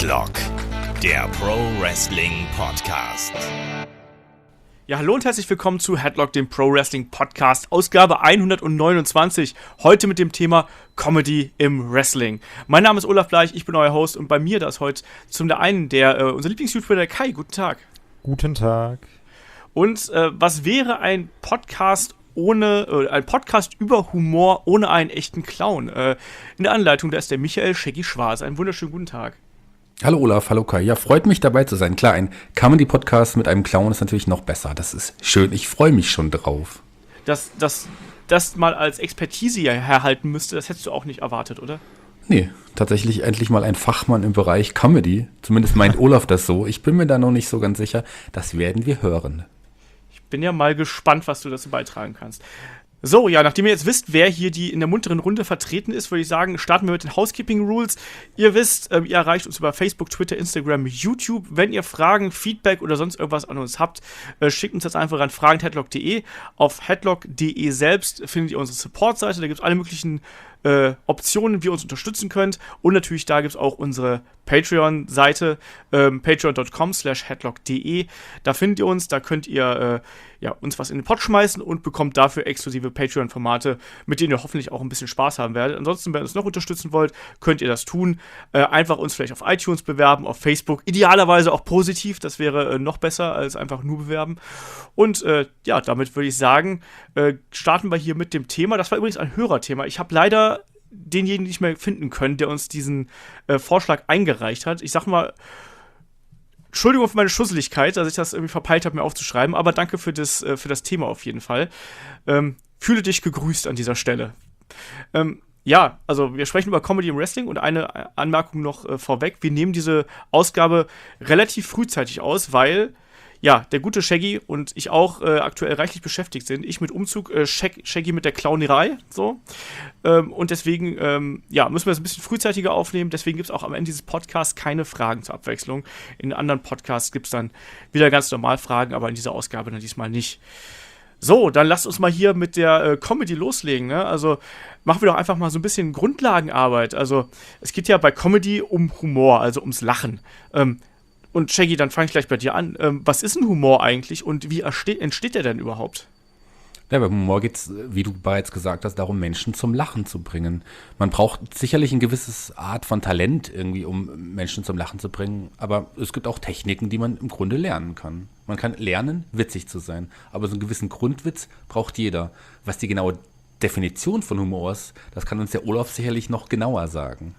Headlock, der Pro Wrestling Podcast. Ja, hallo und herzlich willkommen zu Headlock, dem Pro Wrestling Podcast, Ausgabe 129, heute mit dem Thema Comedy im Wrestling. Mein Name ist Olaf Bleich, ich bin euer Host und bei mir da ist heute zum einen unser Lieblings-YouTuber, der Kai. Guten Tag. Guten Tag. Und was wäre ein Podcast über Humor ohne einen echten Clown? In der Anleitung, da ist der Michael Shaggy Schwarz. Einen wunderschönen guten Tag. Hallo Olaf, hallo Kai. Ja, freut mich dabei zu sein. Klar, ein Comedy-Podcast mit einem Clown ist natürlich noch besser. Das ist schön. Ich freue mich schon drauf. Dass das mal als Expertise herhalten müsste, das hättest du auch nicht erwartet, oder? Nee, tatsächlich endlich mal ein Fachmann im Bereich Comedy. Zumindest meint Olaf das so. Ich bin mir da noch nicht so ganz sicher. Das werden wir hören. Ich bin ja mal gespannt, was du dazu beitragen kannst. So, ja, nachdem ihr jetzt wisst, wer hier in der munteren Runde vertreten ist, würde ich sagen, starten wir mit den Housekeeping Rules. Ihr wisst, ihr erreicht uns über Facebook, Twitter, Instagram, YouTube. Wenn ihr Fragen, Feedback oder sonst irgendwas an uns habt, schickt uns das einfach an fragen@headlock.de. Auf headlock.de selbst findet ihr unsere Support-Seite. Da gibt es alle möglichen Optionen, wie ihr uns unterstützen könnt. Und natürlich, da gibt es auch unsere Patreon-Seite, patreon.com/headlock.de. Da findet ihr uns, da könnt ihr uns was in den Pot schmeißen und bekommt dafür exklusive Patreon-Formate, mit denen ihr hoffentlich auch ein bisschen Spaß haben werdet. Ansonsten, wenn ihr uns noch unterstützen wollt, könnt ihr das tun. Einfach uns vielleicht auf iTunes bewerben, auf Facebook. Idealerweise auch positiv, das wäre noch besser als einfach nur bewerben. Und damit würde ich sagen, starten wir hier mit dem Thema. Das war übrigens ein Hörerthema. Ich habe leider denjenigen nicht mehr finden können, der uns diesen Vorschlag eingereicht hat. Ich sag mal, Entschuldigung für meine Schusseligkeit, dass ich das irgendwie verpeilt habe, mir aufzuschreiben, aber danke für das Thema auf jeden Fall. Fühle dich gegrüßt an dieser Stelle. Also wir sprechen über Comedy im Wrestling und eine Anmerkung noch vorweg. Wir nehmen diese Ausgabe relativ frühzeitig aus, weil der gute Shaggy und ich auch aktuell reichlich beschäftigt sind. Ich mit Umzug, Shaggy mit der Clownerei, so. Und deswegen, müssen wir es ein bisschen frühzeitiger aufnehmen. Deswegen gibt es auch am Ende dieses Podcasts keine Fragen zur Abwechslung. In anderen Podcasts gibt es dann wieder ganz normal Fragen, aber in dieser Ausgabe dann diesmal nicht. So, dann lasst uns mal hier mit der Comedy loslegen, ne? Also machen wir doch einfach mal so ein bisschen Grundlagenarbeit. Also es geht ja bei Comedy um Humor, also ums Lachen. Und Shaggy, dann fange ich gleich bei dir an. Was ist ein Humor eigentlich und wie entsteht der denn überhaupt? Ja, beim Humor geht es, wie du bereits gesagt hast, darum, Menschen zum Lachen zu bringen. Man braucht sicherlich ein gewisses Art von Talent irgendwie, um Menschen zum Lachen zu bringen. Aber es gibt auch Techniken, die man im Grunde lernen kann. Man kann lernen, witzig zu sein. Aber so einen gewissen Grundwitz braucht jeder. Was die genaue Definition von Humor ist, das kann uns der Olaf sicherlich noch genauer sagen.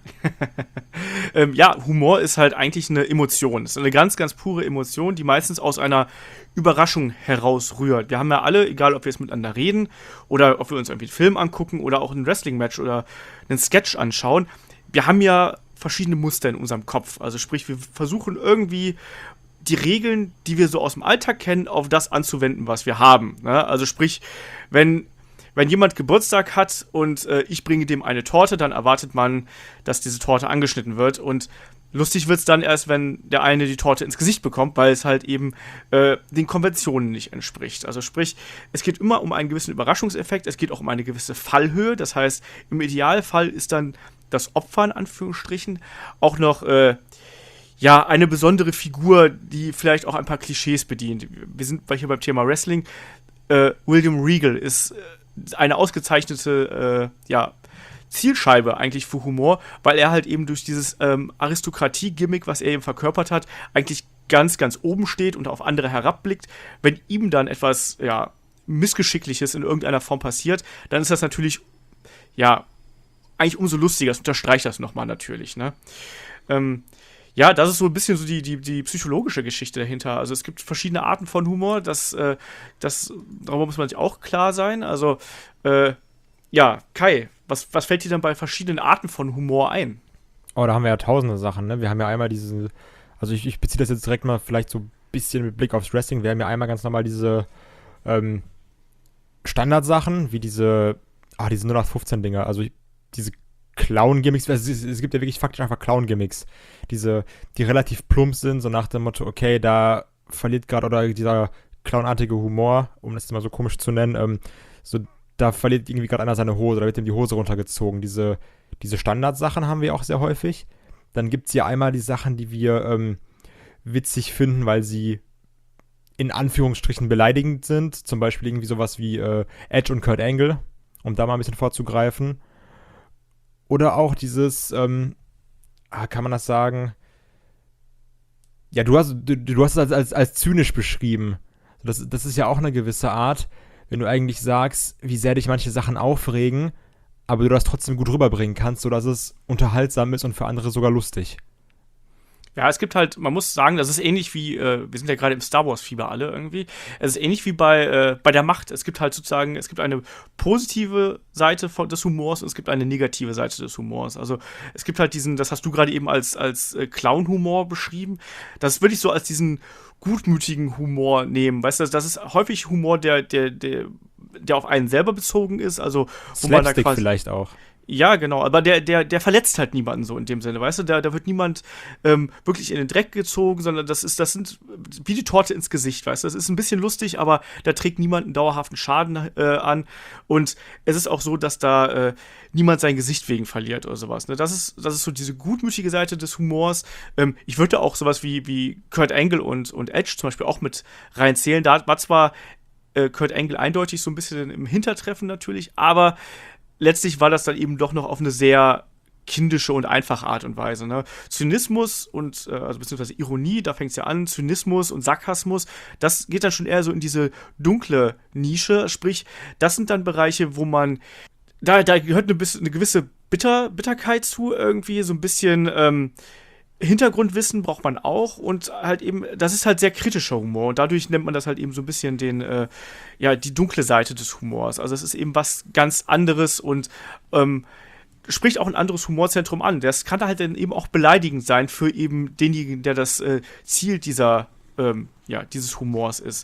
Humor ist halt eigentlich eine Emotion. Es ist eine ganz, ganz pure Emotion, die meistens aus einer Überraschung herausrührt. Wir haben ja alle, egal ob wir jetzt miteinander reden oder ob wir uns irgendwie einen Film angucken oder auch ein Wrestling-Match oder einen Sketch anschauen, wir haben ja verschiedene Muster in unserem Kopf. Also sprich, wir versuchen irgendwie die Regeln, die wir so aus dem Alltag kennen, auf das anzuwenden, was wir haben. Ne? Also sprich, wenn jemand Geburtstag hat und ich bringe dem eine Torte, dann erwartet man, dass diese Torte angeschnitten wird. Und lustig wird es dann erst, wenn der eine die Torte ins Gesicht bekommt, weil es halt eben den Konventionen nicht entspricht. Also sprich, es geht immer um einen gewissen Überraschungseffekt, es geht auch um eine gewisse Fallhöhe. Das heißt, im Idealfall ist dann das Opfer in Anführungsstrichen auch noch eine besondere Figur, die vielleicht auch ein paar Klischees bedient. Wir sind hier beim Thema Wrestling. William Regal ist eine ausgezeichnete Zielscheibe eigentlich für Humor, weil er halt eben durch dieses Aristokratie-Gimmick, was er eben verkörpert hat, eigentlich ganz, ganz oben steht und auf andere herabblickt. Wenn ihm dann etwas Missgeschickliches in irgendeiner Form passiert, dann ist das natürlich eigentlich umso lustiger. Das unterstreicht das nochmal natürlich, ne? Das ist so ein bisschen so die psychologische Geschichte dahinter. Also es gibt verschiedene Arten von Humor, darüber muss man sich auch klar sein. Also, Kai, was fällt dir dann bei verschiedenen Arten von Humor ein? Oh, da haben wir ja tausende Sachen, ne? Wir haben ja einmal also ich beziehe das jetzt direkt mal vielleicht so ein bisschen mit Blick aufs Wrestling. Wir haben ja einmal ganz normal diese Standardsachen, wie diese 0815-Dinger, also diese Clown-Gimmicks, also es gibt ja wirklich faktisch einfach Clown-Gimmicks, die relativ plump sind, so nach dem Motto, okay, da verliert gerade, oder dieser clownartige Humor, um das mal so komisch zu nennen, da verliert irgendwie gerade einer seine Hose, da wird ihm die Hose runtergezogen. Diese Standardsachen haben wir auch sehr häufig. Dann gibt es ja einmal die Sachen, die wir witzig finden, weil sie in Anführungsstrichen beleidigend sind. Zum Beispiel irgendwie sowas wie Edge und Kurt Angle, um da mal ein bisschen vorzugreifen. Oder auch dieses, kann man das sagen? Ja, du hast es als zynisch beschrieben. Das ist ja auch eine gewisse Art, wenn du eigentlich sagst, wie sehr dich manche Sachen aufregen, aber du das trotzdem gut rüberbringen kannst, sodass es unterhaltsam ist und für andere sogar lustig. Ja, es gibt halt, man muss sagen, das ist ähnlich wie, wir sind ja gerade im Star Wars-Fieber alle irgendwie, es ist ähnlich wie bei der Macht. Es gibt halt sozusagen, es gibt eine positive Seite des Humors und es gibt eine negative Seite des Humors. Also es gibt halt diesen, das hast du gerade eben als Clown-Humor beschrieben, das würde ich so als diesen gutmütigen Humor nehmen. Weißt du, das ist häufig Humor, der auf einen selber bezogen ist, also wo man da Slapstick quasi vielleicht auch. ja, genau, aber der verletzt halt niemanden so in dem Sinne, weißt du? Da wird niemand wirklich in den Dreck gezogen, sondern das sind wie die Torte ins Gesicht, weißt du? Das ist ein bisschen lustig, aber da trägt niemand einen dauerhaften Schaden an. Und es ist auch so, dass da niemand sein Gesicht wegen verliert oder sowas. Ne? Das ist so diese gutmütige Seite des Humors. Ich würde auch sowas wie Kurt Angle und Edge zum Beispiel auch mit reinzählen. Da war zwar Kurt Angle eindeutig so ein bisschen im Hintertreffen natürlich, aber letztlich war das dann eben doch noch auf eine sehr kindische und einfache Art und Weise. Ne? Zynismus und, also beziehungsweise Ironie, da fängt es ja an, Zynismus und Sarkasmus, das geht dann schon eher so in diese dunkle Nische, sprich, das sind dann Bereiche, wo man, da gehört eine gewisse Bitterkeit zu irgendwie, so ein bisschen, Hintergrundwissen braucht man auch und halt eben, das ist halt sehr kritischer Humor und dadurch nennt man das halt eben so ein bisschen die dunkle Seite des Humors. Also es ist eben was ganz anderes und spricht auch ein anderes Humorzentrum an. Das kann halt dann eben auch beleidigend sein für eben denjenigen, der das Ziel dieses Humors ist.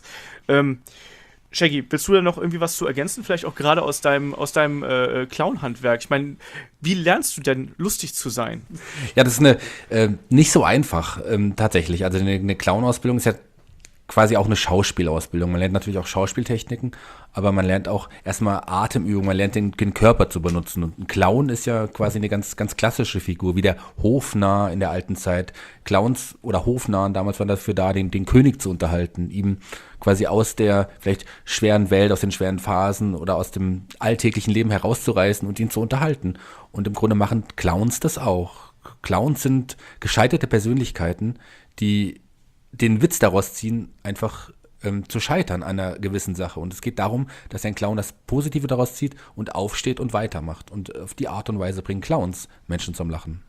Shaggy, willst du da noch irgendwie was zu ergänzen? Vielleicht auch gerade aus deinem Clown-Handwerk. Ich meine, wie lernst du denn lustig zu sein? Ja, das ist nicht so einfach, tatsächlich. Also eine Clown-Ausbildung ist ja quasi auch eine Schauspielausbildung. Man lernt natürlich auch Schauspieltechniken, aber man lernt auch erstmal Atemübungen, man lernt den Körper zu benutzen. Und ein Clown ist ja quasi eine ganz, ganz klassische Figur, wie der Hofnarr in der alten Zeit. Clowns oder Hofnarren damals waren dafür da, den König zu unterhalten, ihm quasi aus der vielleicht schweren Welt, aus den schweren Phasen oder aus dem alltäglichen Leben herauszureißen und ihn zu unterhalten. Und im Grunde machen Clowns das auch. Clowns sind gescheiterte Persönlichkeiten, die den Witz daraus ziehen, einfach zu scheitern an einer gewissen Sache. Und es geht darum, dass ein Clown das Positive daraus zieht und aufsteht und weitermacht. Und auf die Art und Weise bringen Clowns Menschen zum Lachen.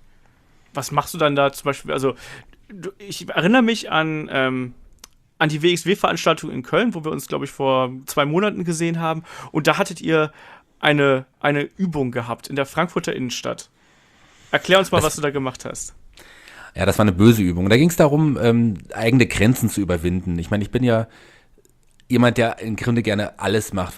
Was machst du dann da zum Beispiel? Also, ich erinnere mich an die WXW-Veranstaltung in Köln, wo wir uns, glaube ich, vor 2 Monaten gesehen haben. Und da hattet ihr eine Übung gehabt in der Frankfurter Innenstadt. Erklär uns mal, was du da gemacht hast. Ja, das war eine böse Übung. Da ging es darum, eigene Grenzen zu überwinden. Ich meine, ich bin ja jemand, der im Grunde gerne alles macht,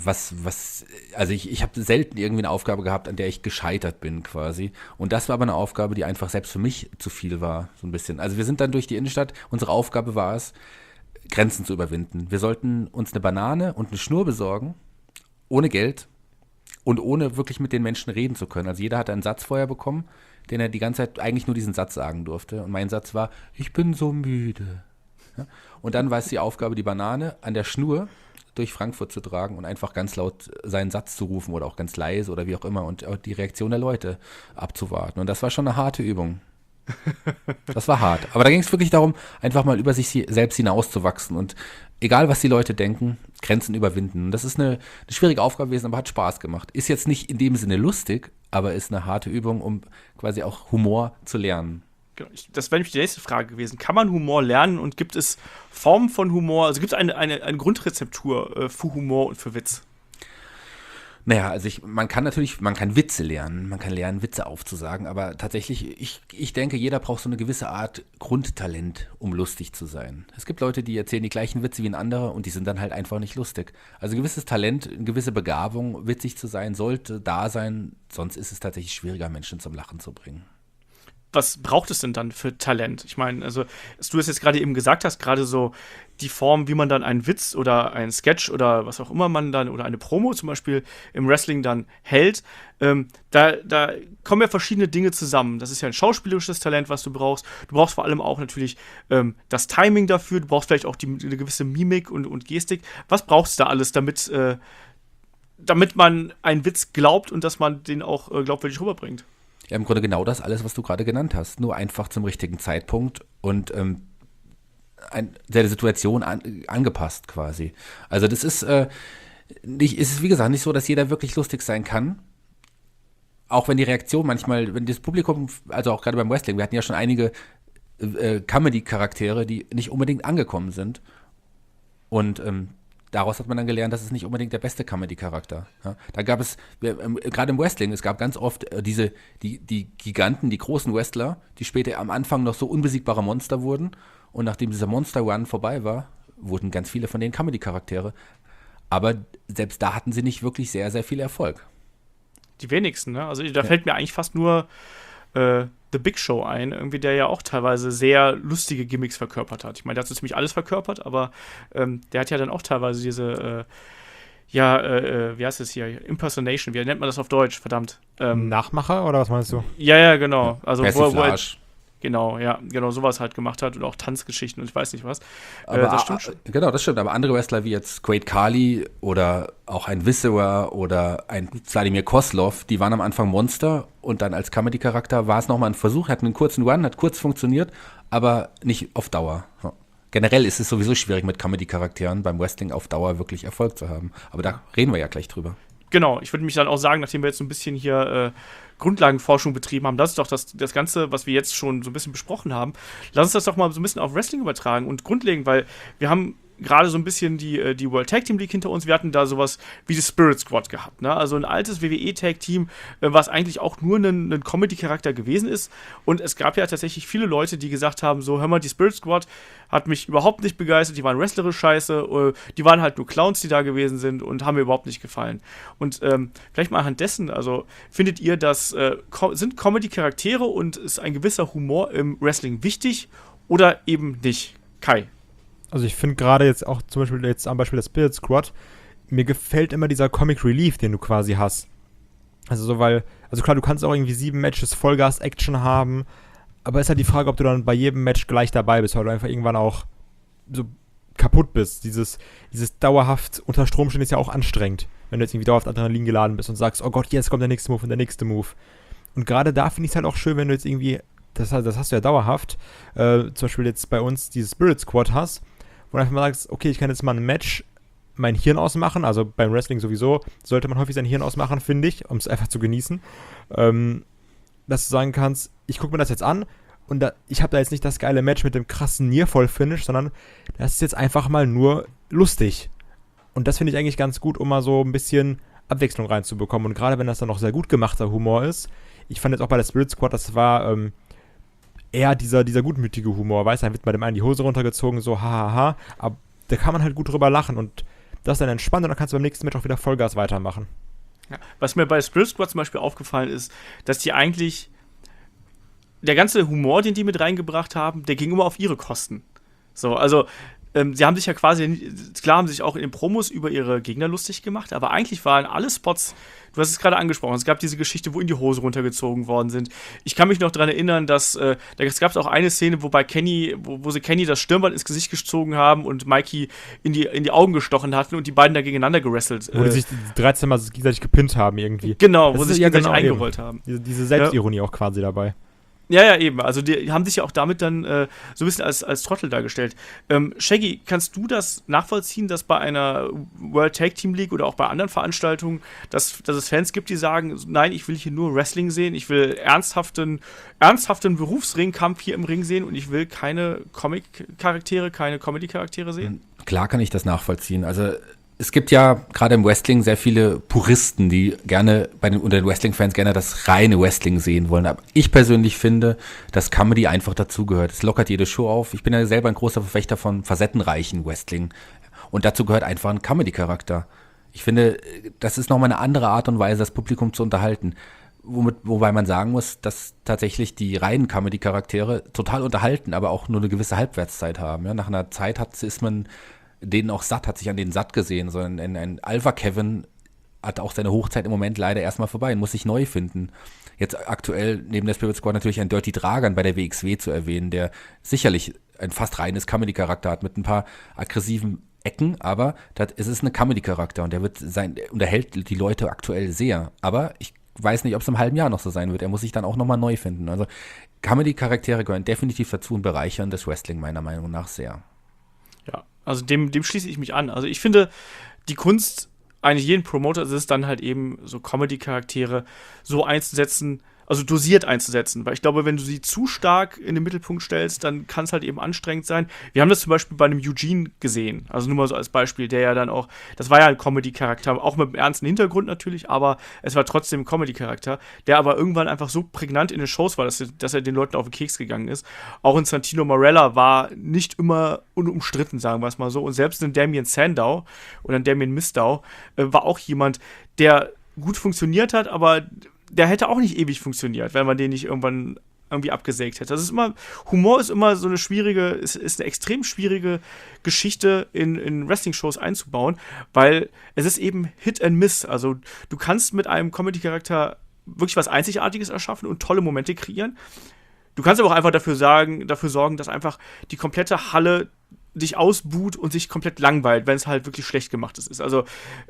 also ich habe selten irgendwie eine Aufgabe gehabt, an der ich gescheitert bin quasi. Und das war aber eine Aufgabe, die einfach selbst für mich zu viel war, so ein bisschen. Also wir sind dann durch die Innenstadt, unsere Aufgabe war es, Grenzen zu überwinden. Wir sollten uns eine Banane und eine Schnur besorgen, ohne Geld und ohne wirklich mit den Menschen reden zu können. Also jeder hat einen Satz vorher bekommen, den er die ganze Zeit eigentlich nur diesen Satz sagen durfte. Und mein Satz war, ich bin so müde. Ja? Und dann war es die Aufgabe, die Banane an der Schnur durch Frankfurt zu tragen und einfach ganz laut seinen Satz zu rufen oder auch ganz leise oder wie auch immer und die Reaktion der Leute abzuwarten. Und das war schon eine harte Übung. Das war hart. Aber da ging es wirklich darum, einfach mal über sich selbst hinauszuwachsen und egal, was die Leute denken, Grenzen überwinden. Und das ist eine schwierige Aufgabe gewesen, aber hat Spaß gemacht. Ist jetzt nicht in dem Sinne lustig, aber ist eine harte Übung, um quasi auch Humor zu lernen. Genau, das wäre nämlich die nächste Frage gewesen. Kann man Humor lernen und gibt es Formen von Humor? Also gibt es eine Grundrezeptur für Humor und für Witz? Naja, also man kann Witze lernen, man kann lernen, Witze aufzusagen, aber tatsächlich, ich denke, jeder braucht so eine gewisse Art Grundtalent, um lustig zu sein. Es gibt Leute, die erzählen die gleichen Witze wie ein anderer und die sind dann halt einfach nicht lustig. Also ein gewisses Talent, eine gewisse Begabung, witzig zu sein, sollte da sein, sonst ist es tatsächlich schwieriger, Menschen zum Lachen zu bringen. was braucht es denn dann für Talent? Ich meine, also, du es jetzt gerade eben gesagt hast, gerade so die Form, wie man dann einen Witz oder einen Sketch oder was auch immer man dann, oder eine Promo zum Beispiel im Wrestling dann hält, da kommen ja verschiedene Dinge zusammen. Das ist ja ein schauspielerisches Talent, was du brauchst. Du brauchst vor allem auch natürlich das Timing dafür. Du brauchst vielleicht auch eine gewisse Mimik und Gestik. Was brauchst du da alles, damit man einen Witz glaubt und dass man den auch glaubwürdig rüberbringt? Ja, im Grunde genau das alles, was du gerade genannt hast. Nur einfach zum richtigen Zeitpunkt und der Situation angepasst quasi. Also das ist ist wie gesagt nicht so, dass jeder wirklich lustig sein kann. Auch wenn die Reaktion manchmal, wenn das Publikum, also auch gerade beim Wrestling, wir hatten ja schon einige Comedy-Charaktere, die nicht unbedingt angekommen sind. Und daraus hat man dann gelernt, das ist nicht unbedingt der beste Comedy-Charakter. Ja, da gab es, gerade im Wrestling, es gab ganz oft die Giganten, die großen Wrestler, die später am Anfang noch so unbesiegbare Monster wurden. Und nachdem dieser Monster-Run vorbei war, wurden ganz viele von denen Comedy-Charaktere. Aber selbst da hatten sie nicht wirklich sehr, sehr viel Erfolg. Die wenigsten, ne? Also da fällt mir eigentlich fast nur The Big Show ein, irgendwie, der ja auch teilweise sehr lustige Gimmicks verkörpert hat. Ich meine, der hat so ziemlich alles verkörpert, aber der hat ja dann auch teilweise diese, wie heißt es hier, Impersonation, wie nennt man das auf Deutsch, verdammt? Nachmacher oder was meinst du? Ja, genau. Also Genau, sowas halt gemacht hat und auch Tanzgeschichten und ich weiß nicht was. Aber das stimmt schon. Genau, das stimmt. Aber andere Wrestler wie jetzt Great Khali oder auch ein Viscera oder ein Wladimir Kozlov, die waren am Anfang Monster und dann als Comedy-Charakter war es nochmal ein Versuch, hatten einen kurzen Run, hat kurz funktioniert, aber nicht auf Dauer. Ja. Generell ist es sowieso schwierig, mit Comedy-Charakteren beim Wrestling auf Dauer wirklich Erfolg zu haben. Aber da reden wir ja gleich drüber. Genau, ich würde mich dann auch sagen, nachdem wir jetzt so ein bisschen hier Grundlagenforschung betrieben haben, das ist doch das Ganze, was wir jetzt schon so ein bisschen besprochen haben. Lass uns das doch mal so ein bisschen auf Wrestling übertragen und grundlegend, weil wir haben gerade so ein bisschen die World Tag Team League hinter uns. Wir hatten da sowas wie die Spirit Squad gehabt, ne? Also ein altes WWE Tag Team, was eigentlich auch nur ein Comedy-Charakter gewesen ist. Und es gab ja tatsächlich viele Leute, die gesagt haben, so, hör mal, die Spirit Squad hat mich überhaupt nicht begeistert, die waren wrestlerisch scheiße, die waren halt nur Clowns, die da gewesen sind und haben mir überhaupt nicht gefallen. Und vielleicht mal anhand dessen, also findet ihr, dass sind Comedy-Charaktere und ist ein gewisser Humor im Wrestling wichtig oder eben nicht? Kai? Also ich finde gerade jetzt auch zum Beispiel jetzt am Beispiel der Spirit Squad, mir gefällt immer dieser Comic Relief, den du quasi hast. Also so, weil, also klar, du kannst auch irgendwie 7 Matches Vollgas-Action haben, aber ist halt die Frage, ob du dann bei jedem Match gleich dabei bist, weil du einfach irgendwann auch so kaputt bist. Dieses dauerhaft unter Strom stehen ist ja auch anstrengend, wenn du jetzt irgendwie dauerhaft Adrenalin geladen bist und sagst, oh Gott, jetzt kommt der nächste Move und der nächste Move. Und gerade da finde ich es halt auch schön, wenn du jetzt irgendwie, das hast du ja dauerhaft, zum Beispiel jetzt bei uns dieses Spirit Squad hast, wo du einfach mal sagst, okay, ich kann jetzt mal ein Match mein Hirn ausmachen, also beim Wrestling sowieso sollte man häufig sein Hirn ausmachen, finde ich, um es einfach zu genießen, dass du sagen kannst, ich gucke mir das jetzt an und ich habe da jetzt nicht das geile Match mit dem krassen Nearfall-Finish, sondern das ist jetzt einfach mal nur lustig. Und das finde ich eigentlich ganz gut, um mal so ein bisschen Abwechslung reinzubekommen. Und gerade wenn das dann noch sehr gut gemachter Humor ist, ich fand jetzt auch bei der Spirit Squad, das war eher dieser gutmütige Humor, weißt du, dann wird bei dem einen die Hose runtergezogen, so hahaha, aber da kann man halt gut drüber lachen und das ist dann entspannt und dann kannst du beim nächsten Match auch wieder Vollgas weitermachen. Ja, was mir bei Spirit Squad zum Beispiel aufgefallen ist, dass die eigentlich, der ganze Humor, den die mit reingebracht haben, der ging immer auf ihre Kosten. So, also sie haben sich ja quasi, klar haben sich auch in den Promos über ihre Gegner lustig gemacht, aber eigentlich waren alle Spots, du hast es gerade angesprochen, es gab diese Geschichte, wo ihnen die Hose runtergezogen worden sind. Ich kann mich noch daran erinnern, dass es gab auch eine Szene, wo sie Kenny das Stirnband ins Gesicht gezogen haben und Mikey in die Augen gestochen hatten und die beiden da gegeneinander gewrestelt. Wo die sich 13 Mal gegenseitig gepinnt haben irgendwie. Genau, wo sie sich gegenseitig eingerollt haben. Diese Selbstironie auch quasi dabei. Ja, eben. Also die haben sich ja auch damit dann so ein bisschen als Trottel dargestellt. Shaggy, kannst du das nachvollziehen, dass bei einer World Tag Team League oder auch bei anderen Veranstaltungen, dass es Fans gibt, die sagen, nein, ich will hier nur Wrestling sehen, ich will ernsthaften Berufsringkampf hier im Ring sehen und ich will keine Comic-Charaktere, keine Comedy-Charaktere sehen? Klar kann ich das nachvollziehen. Also es gibt ja gerade im Wrestling sehr viele Puristen, die gerne unter den Wrestling-Fans gerne das reine Wrestling sehen wollen. Aber ich persönlich finde, dass Comedy einfach dazugehört. Es lockert jede Show auf. Ich bin ja selber ein großer Verfechter von facettenreichen Wrestling. Und dazu gehört einfach ein Comedy-Charakter. Ich finde, das ist nochmal eine andere Art und Weise, das Publikum zu unterhalten. wobei man sagen muss, dass tatsächlich die reinen Comedy-Charaktere total unterhalten, aber auch nur eine gewisse Halbwertszeit haben. Ja? Nach einer Zeit ist man denen auch satt, hat sich an denen satt gesehen, sondern ein Alpha-Kevin hat auch seine Hochzeit im Moment leider erstmal vorbei und muss sich neu finden. Jetzt aktuell neben der Spirit Squad natürlich ein Dirty Dragan bei der WXW zu erwähnen, der sicherlich ein fast reines Comedy-Charakter hat mit ein paar aggressiven Ecken, aber es ist ein Comedy-Charakter und der unterhält die Leute aktuell sehr. Aber ich weiß nicht, ob es im halben Jahr noch so sein wird. Er muss sich dann auch nochmal neu finden. Also Comedy-Charaktere gehören definitiv dazu und bereichern das Wrestling meiner Meinung nach sehr. Ja, also dem schließe ich mich an. Also ich finde, die Kunst eigentlich jeden Promoter ist es dann halt eben, so Comedy-Charaktere so einzusetzen, also dosiert einzusetzen, weil ich glaube, wenn du sie zu stark in den Mittelpunkt stellst, dann kann es halt eben anstrengend sein. Wir haben das zum Beispiel bei einem Eugene gesehen, also nur mal so als Beispiel, der ja dann auch, das war ja ein Comedy-Charakter, auch mit einem ernsten Hintergrund natürlich, aber es war trotzdem ein Comedy-Charakter, der aber irgendwann einfach so prägnant in den Shows war, dass er den Leuten auf den Keks gegangen ist. Auch in Santino Marella war nicht immer unumstritten, sagen wir es mal so, und selbst in Damien Sandow oder in Damien Mistau war auch jemand, der gut funktioniert hat, aber der hätte auch nicht ewig funktioniert, wenn man den nicht irgendwann irgendwie abgesägt hätte. Das ist immer, Humor ist immer so eine schwierige, ist eine extrem schwierige Geschichte in Wrestling-Shows einzubauen, weil es ist eben Hit and Miss. Also du kannst mit einem Comedy-Charakter wirklich was Einzigartiges erschaffen und tolle Momente kreieren. Du kannst aber auch einfach dafür sorgen, dass einfach die komplette Halle dich ausbuht und sich komplett langweilt, wenn es halt wirklich schlecht gemachtes ist. Also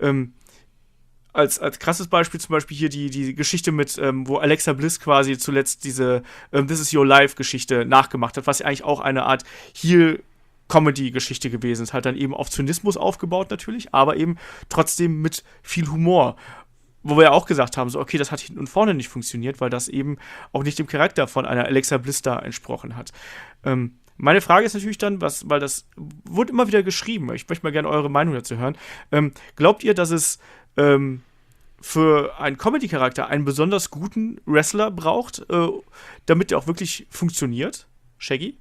als krasses Beispiel zum Beispiel hier die Geschichte mit, wo Alexa Bliss quasi zuletzt diese This is Your Life-Geschichte nachgemacht hat, was ja eigentlich auch eine Art Heel-Comedy-Geschichte gewesen ist. Halt dann eben auf Zynismus aufgebaut natürlich, aber eben trotzdem mit viel Humor. Wo wir ja auch gesagt haben, so okay, das hat hinten und vorne nicht funktioniert, weil das eben auch nicht dem Charakter von einer Alexa Bliss da entsprochen hat. Meine Frage ist natürlich dann, weil das wurde immer wieder geschrieben, ich möchte mal gerne eure Meinung dazu hören. Glaubt ihr, dass es für einen Comedy-Charakter einen besonders guten Wrestler braucht, damit der auch wirklich funktioniert? Shaggy?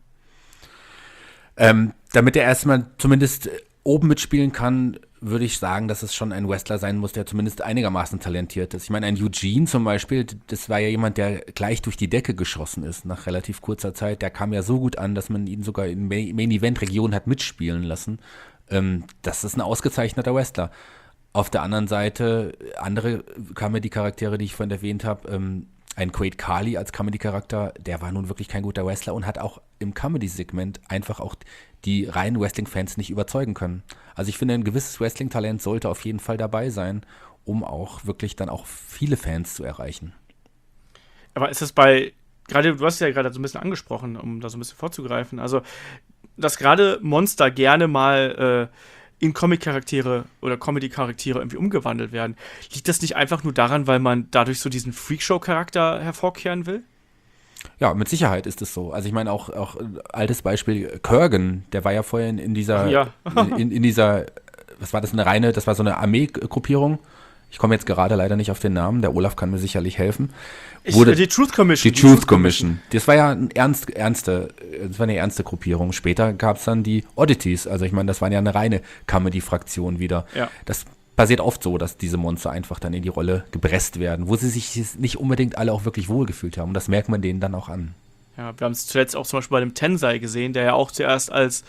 Damit er erstmal zumindest oben mitspielen kann, würde ich sagen, dass es schon ein Wrestler sein muss, der zumindest einigermaßen talentiert ist. Ich meine, ein Eugene zum Beispiel, das war ja jemand, der gleich durch die Decke geschossen ist nach relativ kurzer Zeit. Der kam ja so gut an, dass man ihn sogar in Main-Event-Regionen hat mitspielen lassen. Das ist ein ausgezeichneter Wrestler. Auf der anderen Seite, andere Comedy-Charaktere, die ich vorhin erwähnt habe, ein Quaid Khali als Comedy-Charakter, der war nun wirklich kein guter Wrestler und hat auch im Comedy-Segment einfach auch die reinen Wrestling-Fans nicht überzeugen können. Also ich finde, ein gewisses Wrestling-Talent sollte auf jeden Fall dabei sein, um auch wirklich dann auch viele Fans zu erreichen. Aber ist es du hast es ja gerade so ein bisschen angesprochen, um da so ein bisschen vorzugreifen, also dass gerade Monster gerne mal in Comic-Charaktere oder Comedy-Charaktere irgendwie umgewandelt werden. Liegt das nicht einfach nur daran, weil man dadurch so diesen Freakshow-Charakter hervorkehren will? Ja, mit Sicherheit ist es so. Also ich meine auch altes Beispiel Kurgan, der war ja vorher in dieser, in dieser, was war das, das war so eine Armeegruppierung. Ich komme jetzt gerade leider nicht auf den Namen, der Olaf kann mir sicherlich helfen. Die Truth Commission. Die Truth Commission. Das war ja eine ernste Gruppierung. Später gab es dann die Oddities. Also ich meine, das war ja eine reine Comedy-Fraktion wieder. Ja. Das passiert oft so, dass diese Monster einfach dann in die Rolle gepresst werden, wo sie sich nicht unbedingt alle auch wirklich wohlgefühlt haben. Und das merkt man denen dann auch an. Ja, wir haben es zuletzt auch zum Beispiel bei dem Tensei gesehen, der ja auch zuerst als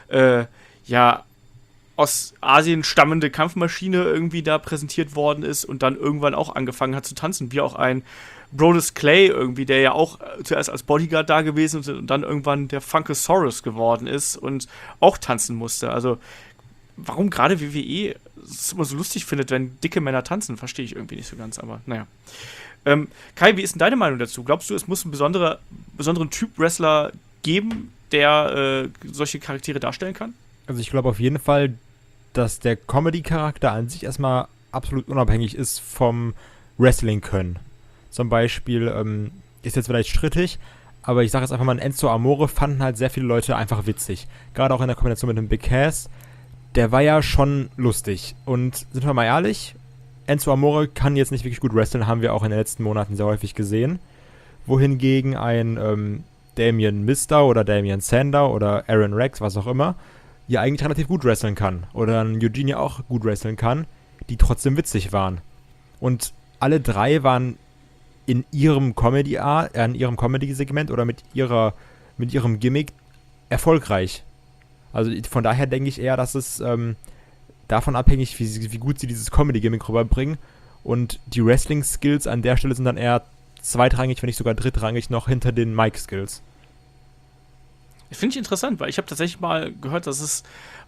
aus Asien stammende Kampfmaschine irgendwie da präsentiert worden ist und dann irgendwann auch angefangen hat zu tanzen, wie auch ein Brodus Clay irgendwie, der ja auch zuerst als Bodyguard da gewesen ist und dann irgendwann der Funkasaurus geworden ist und auch tanzen musste. Also warum gerade WWE es immer so lustig findet, wenn dicke Männer tanzen, verstehe ich irgendwie nicht so ganz, aber naja. Kai, wie ist denn deine Meinung dazu? Glaubst du, es muss einen besonderen Typ Wrestler geben, der solche Charaktere darstellen kann? Also ich glaube auf jeden Fall, dass der Comedy-Charakter an sich erstmal absolut unabhängig ist vom Wrestling-Können. Zum Beispiel, ist jetzt vielleicht strittig, aber ich sage jetzt einfach mal, Enzo Amore fanden halt sehr viele Leute einfach witzig. Gerade auch in der Kombination mit dem Big Cass, der war ja schon lustig. Und sind wir mal ehrlich, Enzo Amore kann jetzt nicht wirklich gut wrestlen, haben wir auch in den letzten Monaten sehr häufig gesehen. Wohingegen ein Damien Mistau oder Damien Sandow oder Aaron Rex, was auch immer, ja eigentlich relativ gut wresteln kann. Oder ein Eugene auch gut wresteln kann, die trotzdem witzig waren. Und alle drei waren in ihrem Comedy-Segment oder mit ihrem Gimmick erfolgreich. Also von daher denke ich eher, dass es davon abhängig, wie gut sie dieses Comedy-Gimmick rüberbringen. Und die Wrestling-Skills an der Stelle sind dann eher zweitrangig, wenn nicht sogar drittrangig noch hinter den Mic-Skills. Finde ich interessant, weil ich habe tatsächlich mal gehört, dass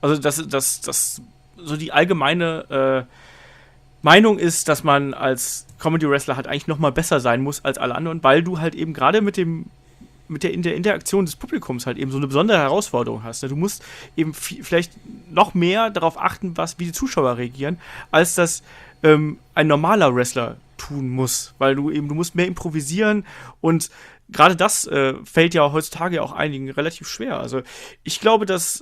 so die allgemeine Meinung ist, dass man als Comedy-Wrestler halt eigentlich noch mal besser sein muss als alle anderen, weil du halt eben gerade mit der Interaktion des Publikums halt eben so eine besondere Herausforderung hast. Du musst eben vielleicht noch mehr darauf achten, wie die Zuschauer reagieren, als das ein normaler Wrestler tun muss, weil du musst mehr improvisieren und gerade das fällt ja heutzutage auch einigen relativ schwer. Also ich glaube, dass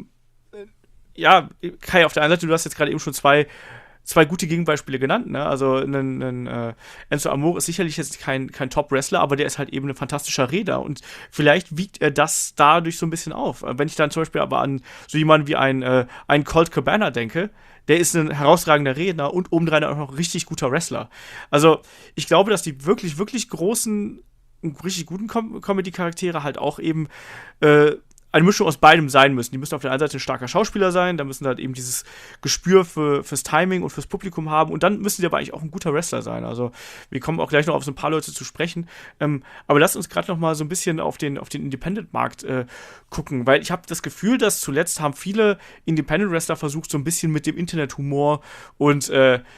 Kai, auf der einen Seite, du hast jetzt gerade eben schon zwei gute Gegenbeispiele genannt, ne? Also Enzo Amore ist sicherlich jetzt kein Top-Wrestler, aber der ist halt eben ein fantastischer Redner und vielleicht wiegt er das dadurch so ein bisschen auf. Wenn ich dann zum Beispiel aber an so jemanden wie einen Colt Cabana denke, der ist ein herausragender Redner und obendrein auch noch ein richtig guter Wrestler. Also ich glaube, dass die wirklich, wirklich großen, richtig guten Comedy-Charaktere halt auch eben eine Mischung aus beidem sein müssen. Die müssen auf der einen Seite ein starker Schauspieler sein, da müssen halt eben dieses Gespür fürs Timing und fürs Publikum haben und dann müssen sie aber eigentlich auch ein guter Wrestler sein. Also wir kommen auch gleich noch auf so ein paar Leute zu sprechen. Aber lasst uns gerade noch mal so ein bisschen auf den Independent-Markt gucken, weil ich habe das Gefühl, dass zuletzt haben viele Independent-Wrestler versucht, so ein bisschen mit dem Internet-Humor und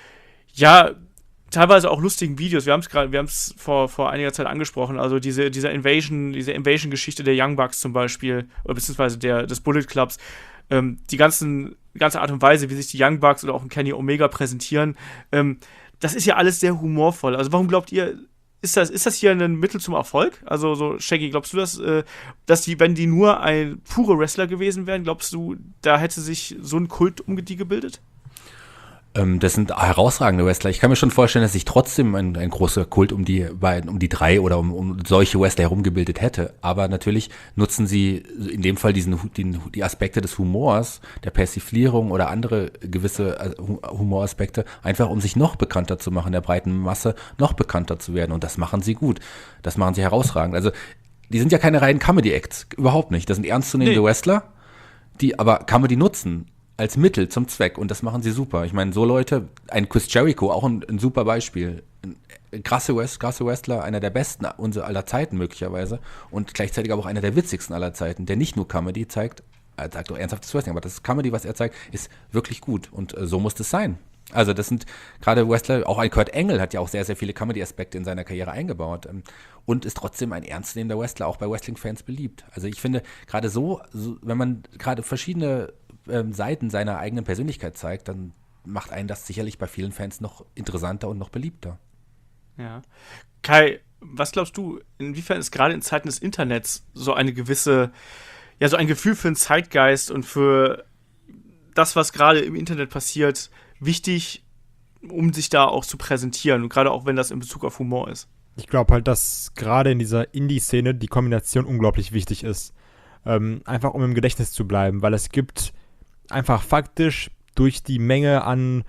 teilweise auch lustigen Videos. Wir haben es vor einiger Zeit angesprochen. Also diese Invasion-Geschichte der Young Bucks zum Beispiel, oder beziehungsweise des Bullet Clubs. Die ganze Art und Weise, wie sich die Young Bucks oder auch ein Kenny Omega präsentieren, das ist ja alles sehr humorvoll. Also warum glaubt ihr, ist das hier ein Mittel zum Erfolg? Also so, Shaggy, glaubst du, dass wenn die nur ein pure Wrestler gewesen wären, glaubst du, da hätte sich so ein Kult um die gebildet? Das sind herausragende Wrestler. Ich kann mir schon vorstellen, dass sich trotzdem ein großer Kult um die drei oder um solche Wrestler herumgebildet hätte. Aber natürlich nutzen sie in dem Fall die Aspekte des Humors, der Persiflierung oder andere gewisse Humoraspekte, einfach um sich noch bekannter zu machen, der breiten Masse noch bekannter zu werden. Und das machen sie gut. Das machen sie herausragend. Also die sind ja keine reinen Comedy-Acts, überhaupt nicht. Das sind ernstzunehmende Wrestler, die aber Comedy nutzen als Mittel zum Zweck und das machen sie super. Ich meine, so Leute, ein Chris Jericho, auch ein super Beispiel. Ein krasse Wrestler, einer der besten aller Zeiten möglicherweise und gleichzeitig aber auch einer der witzigsten aller Zeiten, der nicht nur Comedy zeigt, er zeigt auch ernsthaftes Wrestling, aber das Comedy, was er zeigt, ist wirklich gut und so muss das sein. Also das sind gerade Wrestler, auch ein Kurt Angle hat ja auch sehr, sehr viele Comedy-Aspekte in seiner Karriere eingebaut und ist trotzdem ein ernstzunehmender Wrestler, auch bei Wrestling-Fans beliebt. Also ich finde, gerade so, wenn man gerade verschiedene Seiten seiner eigenen Persönlichkeit zeigt, dann macht einen das sicherlich bei vielen Fans noch interessanter und noch beliebter. Ja. Kai, was glaubst du, inwiefern ist gerade in Zeiten des Internets so eine gewisse, so ein Gefühl für den Zeitgeist und für das, was gerade im Internet passiert, wichtig, um sich da auch zu präsentieren und gerade auch, wenn das in Bezug auf Humor ist? Ich glaube halt, dass gerade in dieser Indie-Szene die Kombination unglaublich wichtig ist. Einfach um im Gedächtnis zu bleiben, weil es gibt einfach faktisch durch die Menge an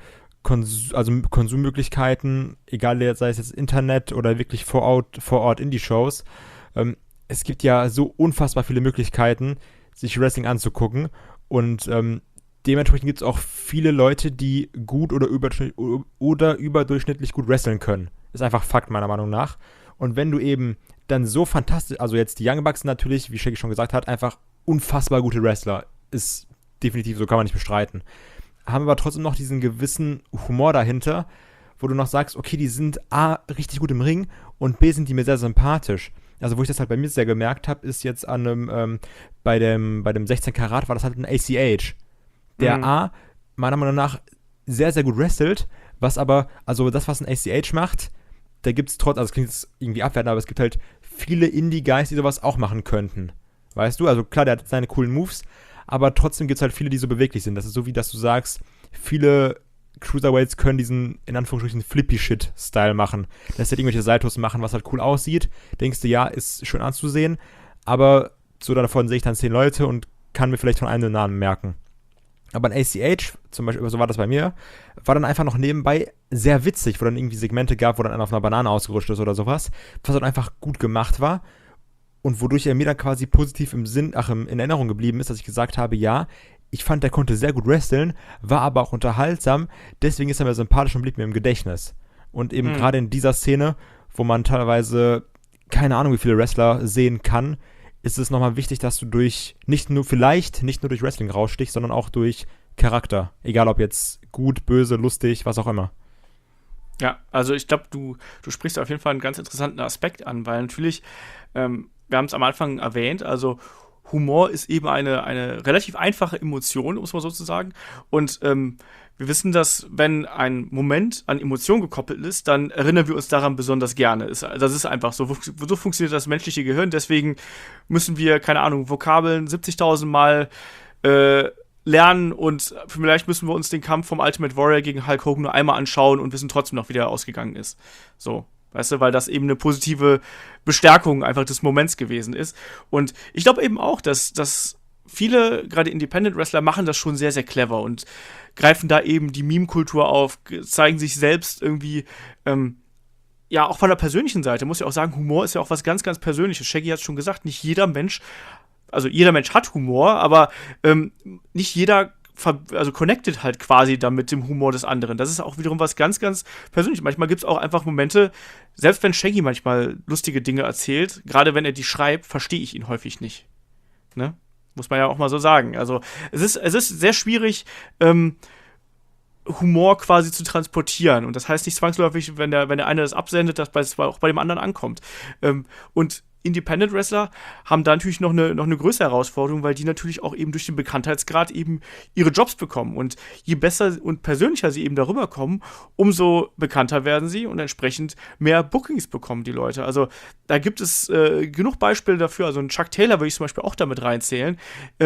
Konsummöglichkeiten, egal sei es jetzt Internet oder wirklich vor Ort Indie-Shows, es gibt ja so unfassbar viele Möglichkeiten, sich Wrestling anzugucken und dementsprechend gibt es auch viele Leute, die gut oder überdurchschnittlich gut wresteln können. Ist einfach Fakt, meiner Meinung nach. Und wenn du eben dann so fantastisch, also jetzt die Young Bucks natürlich, wie Shaggy schon gesagt hat, einfach unfassbar gute Wrestler. Ist definitiv so, kann man nicht bestreiten. Haben aber trotzdem noch diesen gewissen Humor dahinter, wo du noch sagst, okay, die sind A, richtig gut im Ring und B, sind die mir sehr sympathisch. Also wo ich das halt bei mir sehr gemerkt habe, ist jetzt an einem, bei dem 16 Karat war das halt ein ACH, der A, meiner Meinung nach sehr, sehr gut wrestelt, was aber, also das, was ein ACH macht, da gibt es also es klingt jetzt irgendwie abwertend, aber es gibt halt viele Indie-Guys, die sowas auch machen könnten. Weißt du? Also klar, der hat seine coolen Moves, aber trotzdem gibt es halt viele, die so beweglich sind. Das ist so, wie dass du sagst, viele Cruiserweights können diesen, in Anführungsstrichen, Flippy-Shit-Style machen. Lässt halt irgendwelche Saltos machen, was halt cool aussieht. Denkst du, ja, ist schön anzusehen, aber so davon sehe ich dann 10 Leute und kann mir vielleicht von einem den Namen merken. Aber ein ACH, zum Beispiel, so war das bei mir, war dann einfach noch nebenbei sehr witzig, wo dann irgendwie Segmente gab, wo dann einer auf einer Banane ausgerutscht ist oder sowas, was dann einfach gut gemacht war und wodurch er mir dann quasi positiv in Erinnerung geblieben ist, dass ich gesagt habe, ja, ich fand, der konnte sehr gut wresteln, war aber auch unterhaltsam, deswegen ist er mir sympathisch und blieb mir im Gedächtnis. Und eben gerade in dieser Szene, wo man teilweise keine Ahnung, wie viele Wrestler sehen kann, ist es nochmal wichtig, dass du nicht nur durch Wrestling rausstichst, sondern auch durch Charakter. Egal ob jetzt gut, böse, lustig, was auch immer. Ja, also ich glaube, du sprichst auf jeden Fall einen ganz interessanten Aspekt an, weil natürlich, wir haben es am Anfang erwähnt, also Humor ist eben eine relativ einfache Emotion, um es mal so zu sagen. Und wir wissen, dass wenn ein Moment an Emotion gekoppelt ist, dann erinnern wir uns daran besonders gerne. Das ist einfach so. So funktioniert das menschliche Gehirn. Deswegen müssen wir, keine Ahnung, Vokabeln 70.000 Mal lernen und vielleicht müssen wir uns den Kampf vom Ultimate Warrior gegen Hulk Hogan nur einmal anschauen und wissen trotzdem noch, wie der ausgegangen ist. So. Weißt du, weil das eben eine positive Bestärkung einfach des Moments gewesen ist. Und ich glaube eben auch, dass viele, gerade Independent-Wrestler, machen das schon sehr, sehr clever und greifen da eben die Meme-Kultur auf, zeigen sich selbst irgendwie, ja, auch von der persönlichen Seite, muss ich auch sagen, Humor ist ja auch was ganz, ganz Persönliches. Shaggy hat es schon gesagt, nicht jeder Mensch hat Humor, aber nicht jeder connected halt quasi dann mit dem Humor des anderen. Das ist auch wiederum was ganz, ganz Persönliches. Manchmal gibt es auch einfach Momente, selbst wenn Shaggy manchmal lustige Dinge erzählt, gerade wenn er die schreibt, verstehe ich ihn häufig nicht. Ne? Muss man ja auch mal so sagen. Also es ist sehr schwierig, Humor quasi zu transportieren. Und das heißt nicht zwangsläufig, wenn der eine das absendet, dass es auch bei dem anderen ankommt. Und Independent-Wrestler haben da natürlich noch eine größere Herausforderung, weil die natürlich auch eben durch den Bekanntheitsgrad eben ihre Jobs bekommen. Und je besser und persönlicher sie eben darüber kommen, umso bekannter werden sie und entsprechend mehr Bookings bekommen die Leute. Also da gibt es genug Beispiele dafür. Also einen Chuck Taylor würde ich zum Beispiel auch damit reinzählen.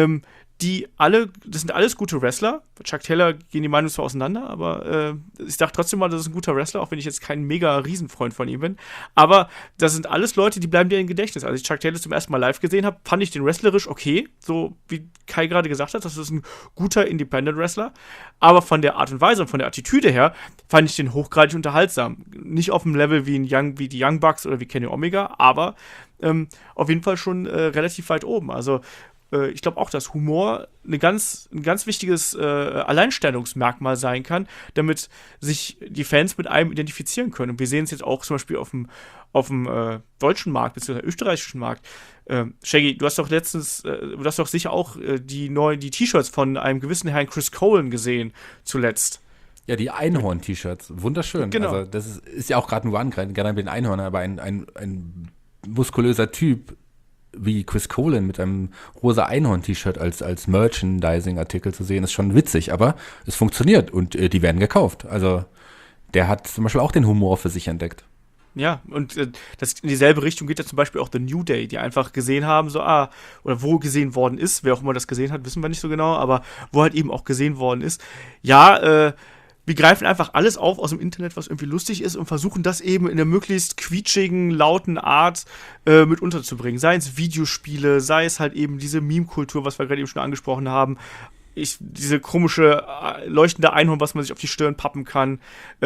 Das sind alles gute Wrestler. Bei Chuck Taylor gehen die Meinungen zwar auseinander, aber ich sage trotzdem mal, das ist ein guter Wrestler, auch wenn ich jetzt kein mega Riesenfreund von ihm bin. Aber das sind alles Leute, die bleiben dir im Gedächtnis. Als ich Chuck Taylor zum ersten Mal live gesehen habe, fand ich den wrestlerisch okay, so wie Kai gerade gesagt hat, das ist ein guter Independent-Wrestler. Aber von der Art und Weise und von der Attitüde her fand ich den hochgradig unterhaltsam. Nicht auf dem Level wie die Young Bucks oder wie Kenny Omega, aber auf jeden Fall schon relativ weit oben. Also ich glaube auch, dass Humor ein ganz wichtiges Alleinstellungsmerkmal sein kann, damit sich die Fans mit einem identifizieren können. Und wir sehen es jetzt auch zum Beispiel auf dem deutschen Markt, beziehungsweise österreichischen Markt. Shaggy, du hast doch sicher auch die T-Shirts von einem gewissen Herrn Chris Colen gesehen, zuletzt. Ja, die Einhorn-T-Shirts, wunderschön. Genau. Also das ist ja auch gerade ein One, gerade mit den Einhörnern, aber ein muskulöser Typ wie Chris Colen mit einem rosa Einhorn-T-Shirt als Merchandising-Artikel zu sehen, ist schon witzig, aber es funktioniert und die werden gekauft. Also der hat zum Beispiel auch den Humor für sich entdeckt. Ja, und das in dieselbe Richtung geht ja zum Beispiel auch The New Day, die einfach gesehen haben, oder wo gesehen worden ist, wer auch immer das gesehen hat, wissen wir nicht so genau, aber wo halt eben auch gesehen worden ist. Ja, wir greifen einfach alles auf aus dem Internet, was irgendwie lustig ist und versuchen das eben in einer möglichst quietschigen, lauten Art mit unterzubringen. Sei es Videospiele, sei es halt eben diese Meme-Kultur, was wir gerade eben schon angesprochen haben. Diese komische, leuchtende Einhorn, was man sich auf die Stirn pappen kann.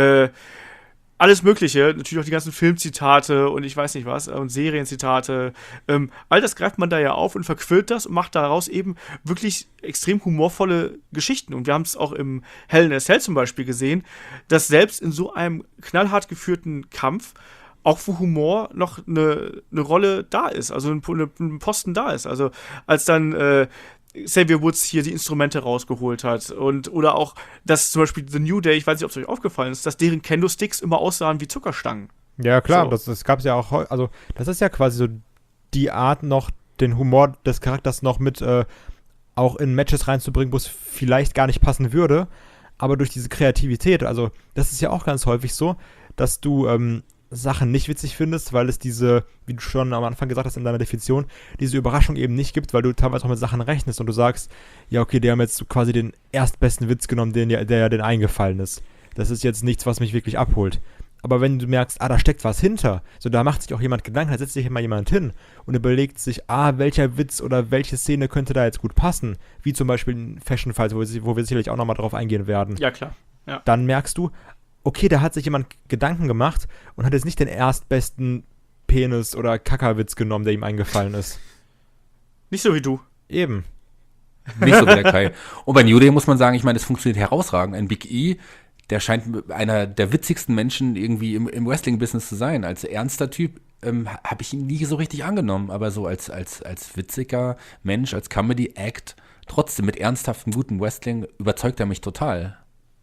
Alles Mögliche, natürlich auch die ganzen Filmzitate und ich weiß nicht was, und Serienzitate. All das greift man da ja auf und verquillt das und macht daraus eben wirklich extrem humorvolle Geschichten. Und wir haben es auch im Hell in a Cell zum Beispiel gesehen, dass selbst in so einem knallhart geführten Kampf auch für Humor noch eine Rolle da ist, also ein Posten da ist. Also als dann Xavier Woods hier die Instrumente rausgeholt hat oder auch, dass zum Beispiel The New Day, ich weiß nicht, ob es euch aufgefallen ist, dass deren Kendo-Sticks immer aussahen wie Zuckerstangen. Ja, klar, So. das gab es ja auch, also das ist ja quasi so die Art noch, den Humor des Charakters noch mit auch in Matches reinzubringen, wo es vielleicht gar nicht passen würde, aber durch diese Kreativität, also das ist ja auch ganz häufig so, dass du Sachen nicht witzig findest, weil es diese, wie du schon am Anfang gesagt hast in deiner Definition, diese Überraschung eben nicht gibt, weil du teilweise auch mit Sachen rechnest und du sagst, ja okay, die haben jetzt quasi den erstbesten Witz genommen, der den eingefallen ist. Das ist jetzt nichts, was mich wirklich abholt. Aber wenn du merkst, da steckt was hinter, so da macht sich auch jemand Gedanken, da setzt sich immer jemand hin und überlegt sich, welcher Witz oder welche Szene könnte da jetzt gut passen, wie zum Beispiel in Fashion Files, wo wir sicherlich auch nochmal drauf eingehen werden. Ja, klar. Ja. Dann merkst du, okay, da hat sich jemand Gedanken gemacht und hat jetzt nicht den erstbesten Penis- oder Kackerwitz genommen, der ihm eingefallen ist. Nicht so wie du. Eben. Nicht so wie der Kai. Und bei New Day muss man sagen, ich meine, es funktioniert herausragend. Ein Big E, der scheint einer der witzigsten Menschen irgendwie im Wrestling-Business zu sein. Als ernster Typ habe ich ihn nie so richtig angenommen, aber so als witziger Mensch, als Comedy-Act, trotzdem mit ernsthaftem, gutem Wrestling überzeugt er mich total.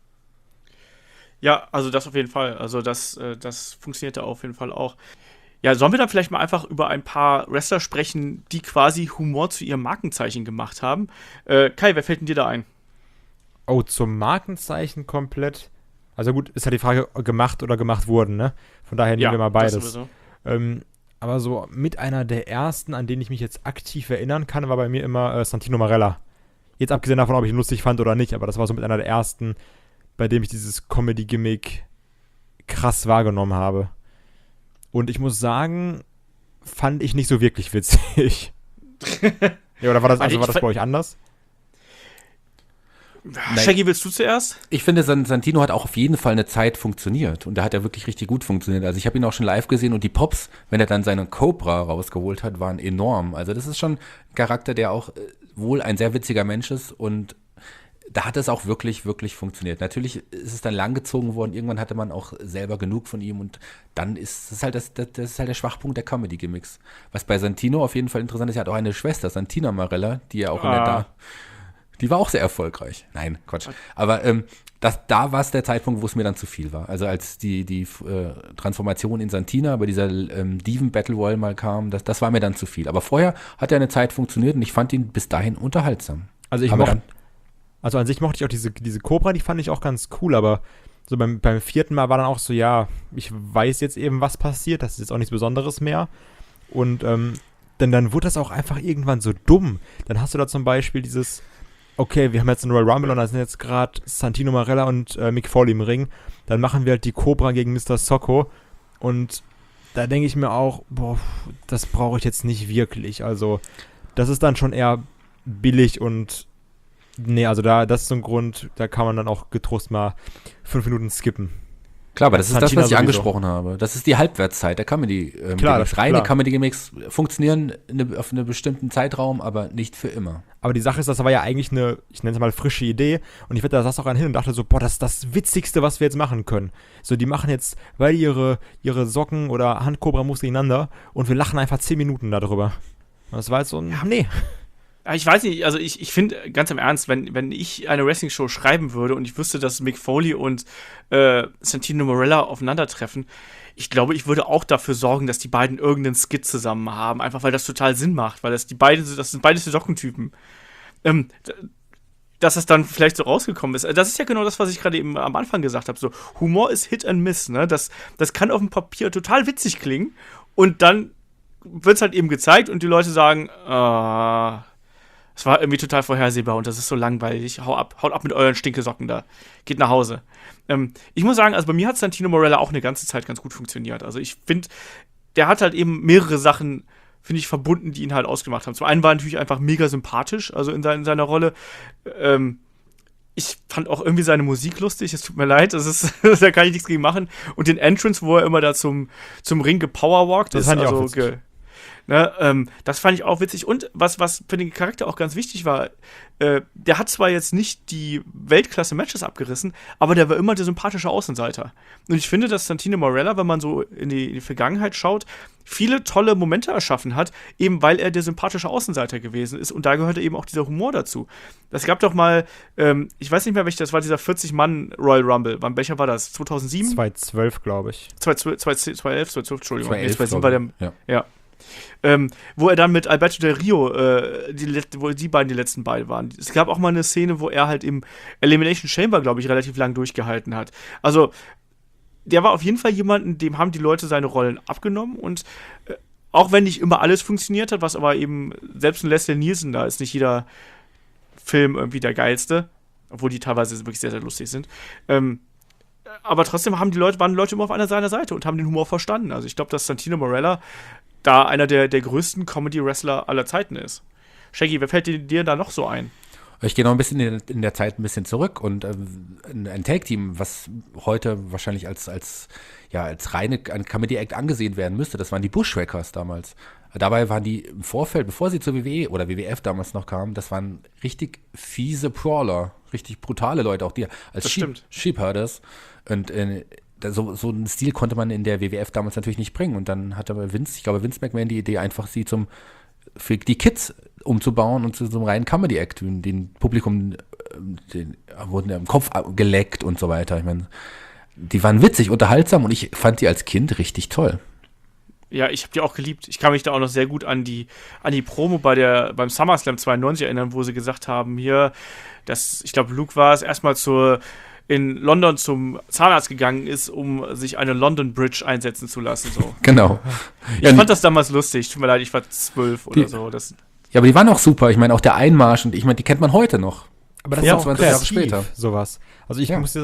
Ja, also das auf jeden Fall. Also das funktioniert da auf jeden Fall auch. Ja, sollen wir dann vielleicht mal einfach über ein paar Wrestler sprechen, die quasi Humor zu ihrem Markenzeichen gemacht haben? Kai, wer fällt denn dir da ein? Oh, zum Markenzeichen komplett. Also gut, ist ja die Frage, gemacht oder gemacht wurden, ne? Von daher nehmen wir mal beides. Das sowieso. Aber so mit einer der ersten, an denen ich mich jetzt aktiv erinnern kann, war bei mir immer Santino Marella. Jetzt abgesehen davon, ob ich ihn lustig fand oder nicht, aber das war so mit einer der ersten, bei dem ich dieses Comedy-Gimmick krass wahrgenommen habe. Und ich muss sagen, fand ich nicht so wirklich witzig. Ja, oder war das bei euch anders? Shaggy, willst du zuerst? Ich finde, Santino hat auch auf jeden Fall eine Zeit funktioniert und da hat er wirklich richtig gut funktioniert. Also ich habe ihn auch schon live gesehen und die Pops, wenn er dann seine Cobra rausgeholt hat, waren enorm. Also das ist schon ein Charakter, der auch wohl ein sehr witziger Mensch ist und da hat es auch wirklich, wirklich funktioniert. Natürlich ist es dann langgezogen worden, irgendwann hatte man auch selber genug von ihm und dann ist es halt das ist halt der Schwachpunkt der Comedy-Gimmicks. Was bei Santino auf jeden Fall interessant ist, er hat auch eine Schwester, Santina Marella, die ja auch die war auch sehr erfolgreich. Nein, Quatsch. Aber da war es der Zeitpunkt, wo es mir dann zu viel war. Also als die Transformation in Santina bei dieser Diven Battle Royale mal kam, das war mir dann zu viel. Aber vorher hat er eine Zeit funktioniert und ich fand ihn bis dahin unterhaltsam. Also an sich mochte ich auch diese Cobra, die fand ich auch ganz cool, aber so beim vierten Mal war dann auch so, ja, ich weiß jetzt eben, was passiert, das ist jetzt auch nichts Besonderes mehr. Und dann wurde das auch einfach irgendwann so dumm. Dann hast du da zum Beispiel dieses, okay, wir haben jetzt einen Royal Rumble und da sind jetzt gerade Santino Marella und Mick Foley im Ring. Dann machen wir halt die Cobra gegen Mr. Socko. Und da denke ich mir auch, das brauche ich jetzt nicht wirklich. Also, das ist dann schon eher billig und nee, also das ist so ein Grund, da kann man dann auch getrost mal 5 Minuten skippen. Klar, aber das ist das, was ich sowieso angesprochen habe. Das ist die Halbwertszeit der Comedy-Gimmicks. Reine Comedy-Gimmicks funktionieren auf einem bestimmten Zeitraum, aber nicht für immer. Aber die Sache ist, das war ja eigentlich eine, ich nenne es mal frische Idee und ich da saß auch hin und dachte so, das ist das Witzigste, was wir jetzt machen können. So, die machen jetzt, weil ihre Socken oder Handkobra-Moves gegeneinander und wir lachen einfach 10 Minuten darüber. Und das war jetzt so, nee. Ich weiß nicht, also ich finde, ganz im Ernst, wenn ich eine Wrestling-Show schreiben würde und ich wüsste, dass Mick Foley und Santino Marella aufeinandertreffen, ich glaube, ich würde auch dafür sorgen, dass die beiden irgendeinen Skit zusammen haben, einfach weil das total Sinn macht, weil das sind beides die Sockentypen. Dass das dann vielleicht so rausgekommen ist. Das ist ja genau das, was ich gerade eben am Anfang gesagt habe. So, Humor ist Hit and Miss, ne? Das kann auf dem Papier total witzig klingen und dann wird es halt eben gezeigt und die Leute sagen, es war irgendwie total vorhersehbar und das ist so langweilig. Haut ab mit euren Stinkesocken da. Geht nach Hause. Ich muss sagen, also bei mir hat Santino Marella auch eine ganze Zeit ganz gut funktioniert. Also ich finde, der hat halt eben mehrere Sachen, finde ich, verbunden, die ihn halt ausgemacht haben. Zum einen war er natürlich einfach mega sympathisch, also in seiner Rolle. Ich fand auch irgendwie seine Musik lustig, es tut mir leid, da kann ich nichts gegen machen. Und den Entrance, wo er immer da zum Ring gepowerwalkt ist, also das fand ich auch witzig. Und was für den Charakter auch ganz wichtig war, der hat zwar jetzt nicht die Weltklasse-Matches abgerissen, aber der war immer der sympathische Außenseiter. Und ich finde, dass Santino Marella, wenn man so in die Vergangenheit schaut, viele tolle Momente erschaffen hat, eben weil er der sympathische Außenseiter gewesen ist. Und da gehörte eben auch dieser Humor dazu. Es gab doch mal, ich weiß nicht mehr, das war dieser 40-Mann Royal Rumble. Welcher war das? 2007? 2012, glaube ich. 2011, Entschuldigung. 2011 war der, ja. Wo er dann mit Alberto Del Rio, wo die beiden die letzten beiden waren. Es gab auch mal eine Szene, wo er halt im Elimination Chamber, glaube ich, relativ lang durchgehalten hat. Also, der war auf jeden Fall jemanden, dem haben die Leute seine Rollen abgenommen und auch wenn nicht immer alles funktioniert hat, was aber eben, selbst in Leslie Nielsen, da ist nicht jeder Film irgendwie der geilste, obwohl die teilweise wirklich sehr, sehr lustig sind. aber trotzdem waren die Leute immer auf seiner Seite und haben den Humor verstanden. Also ich glaube, dass Santino Marella da einer der größten Comedy-Wrestler aller Zeiten ist. Shaggy, wer fällt dir da noch so ein? Ich gehe noch ein bisschen in der Zeit ein bisschen zurück und ein Tag-Team, was heute wahrscheinlich als reine Comedy-Act angesehen werden müsste, das waren die Bushwhackers damals. Dabei waren die im Vorfeld, bevor sie zur WWE oder WWF damals noch kamen, das waren richtig fiese Brawler, richtig brutale Leute, auch die als Sheepherders. Und so einen Stil konnte man in der WWF damals natürlich nicht bringen. Und dann hatte aber Vince McMahon die Idee, einfach sie für die Kids umzubauen und zu so einem reinen Comedy-Act, den Publikum wurden im Kopf geleckt und so weiter. Ich meine, die waren witzig, unterhaltsam und ich fand die als Kind richtig toll. Ja, ich habe die auch geliebt. Ich kann mich da auch noch sehr gut an die Promo beim SummerSlam 92 erinnern, wo sie gesagt haben, hier, ich glaube, Luke war es, erstmal in London zum Zahnarzt gegangen ist, um sich eine London Bridge einsetzen zu lassen. So. Genau. Ich fand das damals lustig. Tut mir leid, ich war 12 oder so. Ja, aber die waren auch super. Ich meine, auch der Einmarsch, und ich meine, die kennt man heute noch. Aber das ist auch 20 Jahre später. Sowas. Also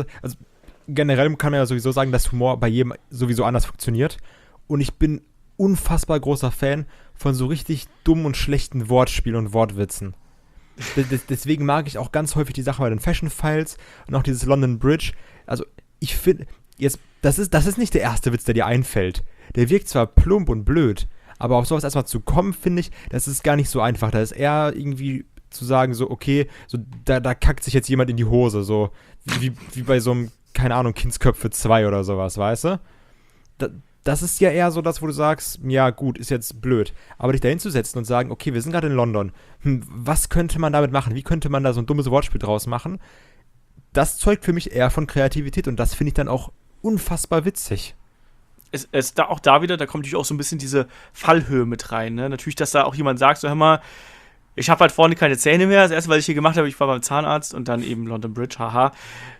generell kann man ja sowieso sagen, dass Humor bei jedem sowieso anders funktioniert. Und ich bin unfassbar großer Fan von so richtig dummen und schlechten Wortspielen und Wortwitzen. Deswegen mag ich auch ganz häufig die Sache bei den Fashion Files und auch dieses London Bridge. Also ich finde, das ist nicht der erste Witz, der dir einfällt. Der wirkt zwar plump und blöd, aber auf sowas erstmal zu kommen, finde ich, das ist gar nicht so einfach. Da ist eher irgendwie zu sagen, so, okay, so, da kackt sich jetzt jemand in die Hose, so wie bei so einem, keine Ahnung, Kindsköpfe 2 oder sowas, weißt du? Das ist ja eher so das, wo du sagst, ja gut, ist jetzt blöd. Aber dich da hinzusetzen und sagen, okay, wir sind gerade in London. Was könnte man damit machen? Wie könnte man da so ein dummes Wortspiel draus machen? Das zeugt für mich eher von Kreativität und das finde ich dann auch unfassbar witzig. Es da auch da wieder, da kommt natürlich auch so ein bisschen diese Fallhöhe mit rein. Ne? Natürlich, dass da auch jemand sagt, so hör mal, ich habe halt vorne keine Zähne mehr. Das erste, was ich hier gemacht habe, ich war beim Zahnarzt und dann eben London Bridge, haha.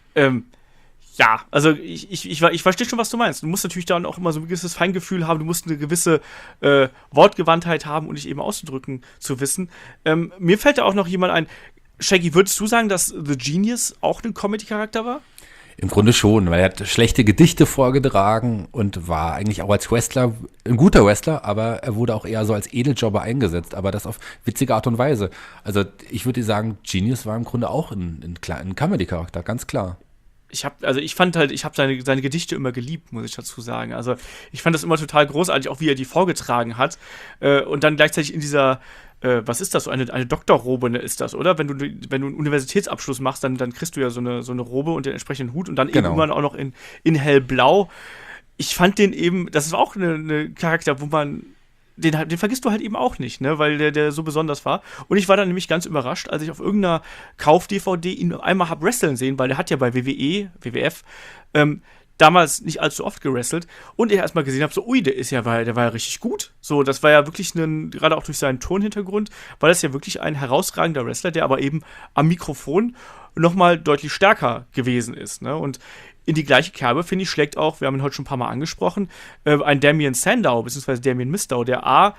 Ja, also ich verstehe schon, was du meinst. Du musst natürlich dann auch immer so ein gewisses Feingefühl haben, du musst eine gewisse Wortgewandtheit haben, um dich eben auszudrücken zu wissen. Mir fällt da auch noch jemand ein. Shaggy, würdest du sagen, dass The Genius auch ein Comedy-Charakter war? Im Grunde schon, weil er hat schlechte Gedichte vorgetragen und war eigentlich auch als Wrestler ein guter Wrestler, aber er wurde auch eher so als Edeljobber eingesetzt, aber das auf witzige Art und Weise. Also ich würde sagen, Genius war im Grunde auch ein Comedy-Charakter, ganz klar. Ich habe seine Gedichte immer geliebt, muss ich dazu sagen. Also ich fand das immer total großartig, auch wie er die vorgetragen hat. Und dann gleichzeitig in dieser, was ist das, so eine Doktorrobe ist das, oder? Wenn du einen Universitätsabschluss machst, dann kriegst du ja so eine Robe und den entsprechenden Hut und dann eben irgendwann auch noch in hellblau. Ich fand den eben, das ist auch eine Charakter, wo man den vergisst du halt eben auch nicht, ne, weil der so besonders war. Und ich war dann nämlich ganz überrascht, als ich auf irgendeiner Kauf-DVD ihn einmal hab wresteln sehen, weil der hat ja bei WWF, damals nicht allzu oft gewrestelt. Und ich erstmal gesehen habe, so, ui, der war ja richtig gut. So, das war ja wirklich gerade auch durch seinen Tonhintergrund, war das ja wirklich ein herausragender Wrestler, der aber eben am Mikrofon nochmal deutlich stärker gewesen ist, ne, und in die gleiche Kerbe, finde ich, schlägt auch, wir haben ihn heute schon ein paar Mal angesprochen, ein Damien Sandow, beziehungsweise Damien Mizdow, der A,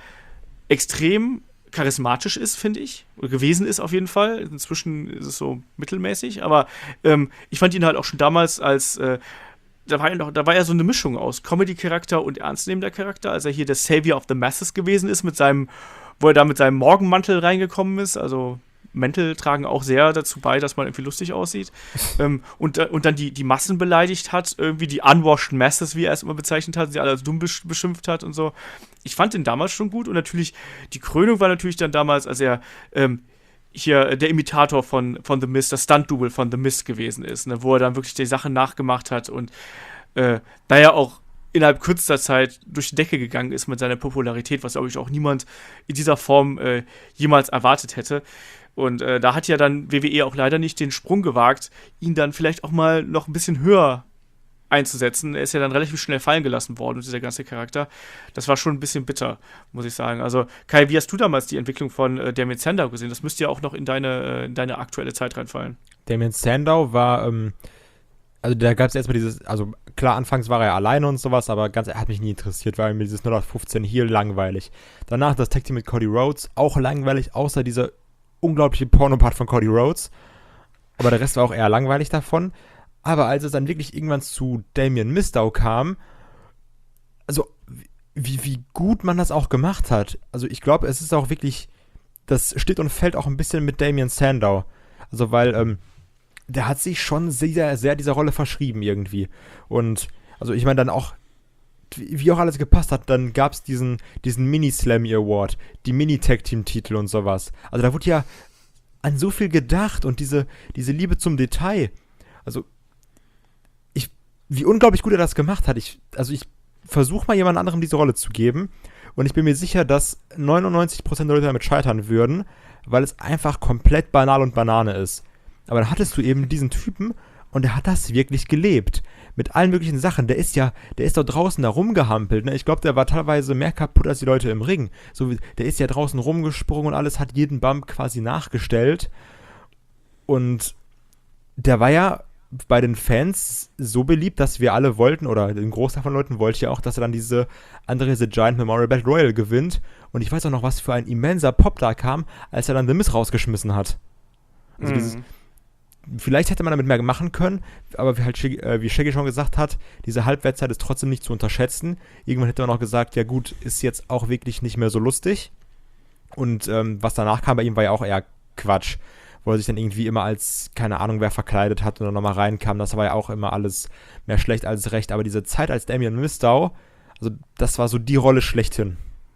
extrem charismatisch ist, finde ich, oder gewesen ist auf jeden Fall. Inzwischen ist es so mittelmäßig, aber ich fand ihn halt auch schon damals als, da war ja so eine Mischung aus Comedy-Charakter und ernstnehmender Charakter, als er hier der Savior of the Masses gewesen ist, wo er da mit seinem Morgenmantel reingekommen ist, also Mäntel tragen auch sehr dazu bei, dass man irgendwie lustig aussieht. Und dann die Massen beleidigt hat, irgendwie die unwashed masses, wie er es immer bezeichnet hat, sie alle als dumm beschimpft hat und so. Ich fand den damals schon gut und natürlich, die Krönung war natürlich dann damals, als er hier der Imitator von The Miz, das Stunt-Double von The Miz gewesen ist, ne, wo er dann wirklich die Sachen nachgemacht hat und da ja auch innerhalb kürzester Zeit durch die Decke gegangen ist mit seiner Popularität, was, glaube ich, auch niemand in dieser Form jemals erwartet hätte. Und da hat ja dann WWE auch leider nicht den Sprung gewagt, ihn dann vielleicht auch mal noch ein bisschen höher einzusetzen. Er ist ja dann relativ schnell fallen gelassen worden, dieser ganze Charakter. Das war schon ein bisschen bitter, muss ich sagen. Also Kai, wie hast du damals die Entwicklung von Damien Sandow gesehen? Das müsste ja auch noch in deine aktuelle Zeit reinfallen. Damien Sandow war, also da gab es erstmal dieses, also klar, anfangs war er alleine und sowas, aber er hat mich nie interessiert, weil mir dieses 0815 hier langweilig. Danach das Tag Team mit Cody Rhodes, auch langweilig, außer dieser unglaubliche Pornopart von Cody Rhodes. Aber der Rest war auch eher langweilig davon. Aber als es dann wirklich irgendwann zu Damien Mizdow kam, also wie gut man das auch gemacht hat. Also ich glaube, es ist auch wirklich, das steht und fällt auch ein bisschen mit Damien Sandow. Also weil, der hat sich schon sehr, sehr dieser Rolle verschrieben irgendwie. Und also ich meine dann auch, wie auch alles gepasst hat, dann gab es diesen Mini-Slammy Award, die Mini-Tag-Team-Titel und sowas. Also da wurde ja an so viel gedacht und diese Liebe zum Detail. Also wie unglaublich gut er das gemacht hat. Ich versuche mal jemand anderem diese Rolle zu geben und ich bin mir sicher, dass 99% der Leute damit scheitern würden, weil es einfach komplett banal und Banane ist. Aber dann hattest du eben diesen Typen und der hat das wirklich gelebt. Mit allen möglichen Sachen. Der ist da draußen da rumgehampelt. Ne? Ich glaube, der war teilweise mehr kaputt als die Leute im Ring. Der ist ja draußen rumgesprungen und alles, hat jeden Bump quasi nachgestellt. Und der war ja bei den Fans so beliebt, dass wir alle wollten, oder ein Großteil von Leuten wollte ja auch, dass er dann diese Andre the Giant Memorial Battle Royal gewinnt. Und ich weiß auch noch, was für ein immenser Pop da kam, als er dann The Miz rausgeschmissen hat. Also vielleicht hätte man damit mehr machen können, aber wie Shaggy schon gesagt hat, diese Halbwertszeit ist trotzdem nicht zu unterschätzen. Irgendwann hätte man auch gesagt, ja gut, ist jetzt auch wirklich nicht mehr so lustig. Und was danach kam bei ihm, war ja auch eher Quatsch, wo er sich dann irgendwie immer als, keine Ahnung, wer verkleidet hat und dann nochmal reinkam. Das war ja auch immer alles mehr schlecht als recht. Aber diese Zeit als Damien Mizdow, also das war so die Rolle schlechthin.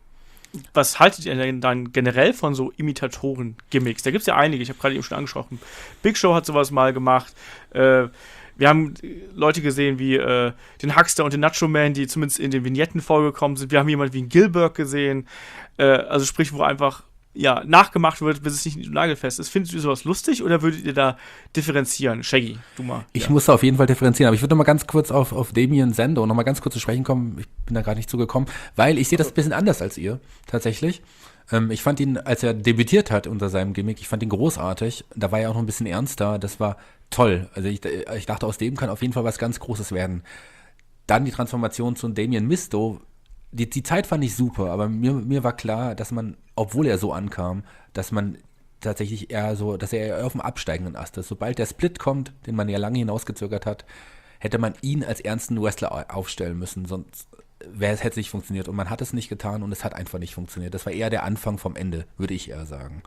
Was haltet ihr denn dann generell von so Imitatoren-Gimmicks? Da gibt es ja einige, ich habe gerade eben schon angesprochen. Big Show hat sowas mal gemacht. Wir haben Leute gesehen wie den Huckster und den Nacho Man, die zumindest in den Vignetten vorgekommen sind. Wir haben jemanden wie einen Gilbert gesehen. Also sprich, wo einfach nachgemacht wird, bis es nicht nagelfest ist. Findet ihr sowas lustig oder würdet ihr da differenzieren? Shaggy, du mal. Ich muss da auf jeden Fall differenzieren, aber ich würde noch mal ganz kurz auf Damien Sandow noch mal ganz kurz zu sprechen kommen. Ich bin da gerade nicht zugekommen, weil ich sehe das ein bisschen anders als ihr, tatsächlich. Ich fand ihn, als er debütiert hat unter seinem Gimmick, ich fand ihn großartig. Da war er auch noch ein bisschen ernster. Das war toll. Also ich dachte, aus dem kann auf jeden Fall was ganz Großes werden. Dann die Transformation zu Damien Mizdow. Die Zeit fand ich super, aber mir war klar, dass man, obwohl er so ankam, dass man tatsächlich dass er eher auf dem absteigenden Ast ist. Sobald der Split kommt, den man ja lange hinausgezögert hat, hätte man ihn als ernsten Wrestler aufstellen müssen, sonst hätte es nicht funktioniert. Und man hat es nicht getan und es hat einfach nicht funktioniert. Das war eher der Anfang vom Ende, würde ich eher sagen.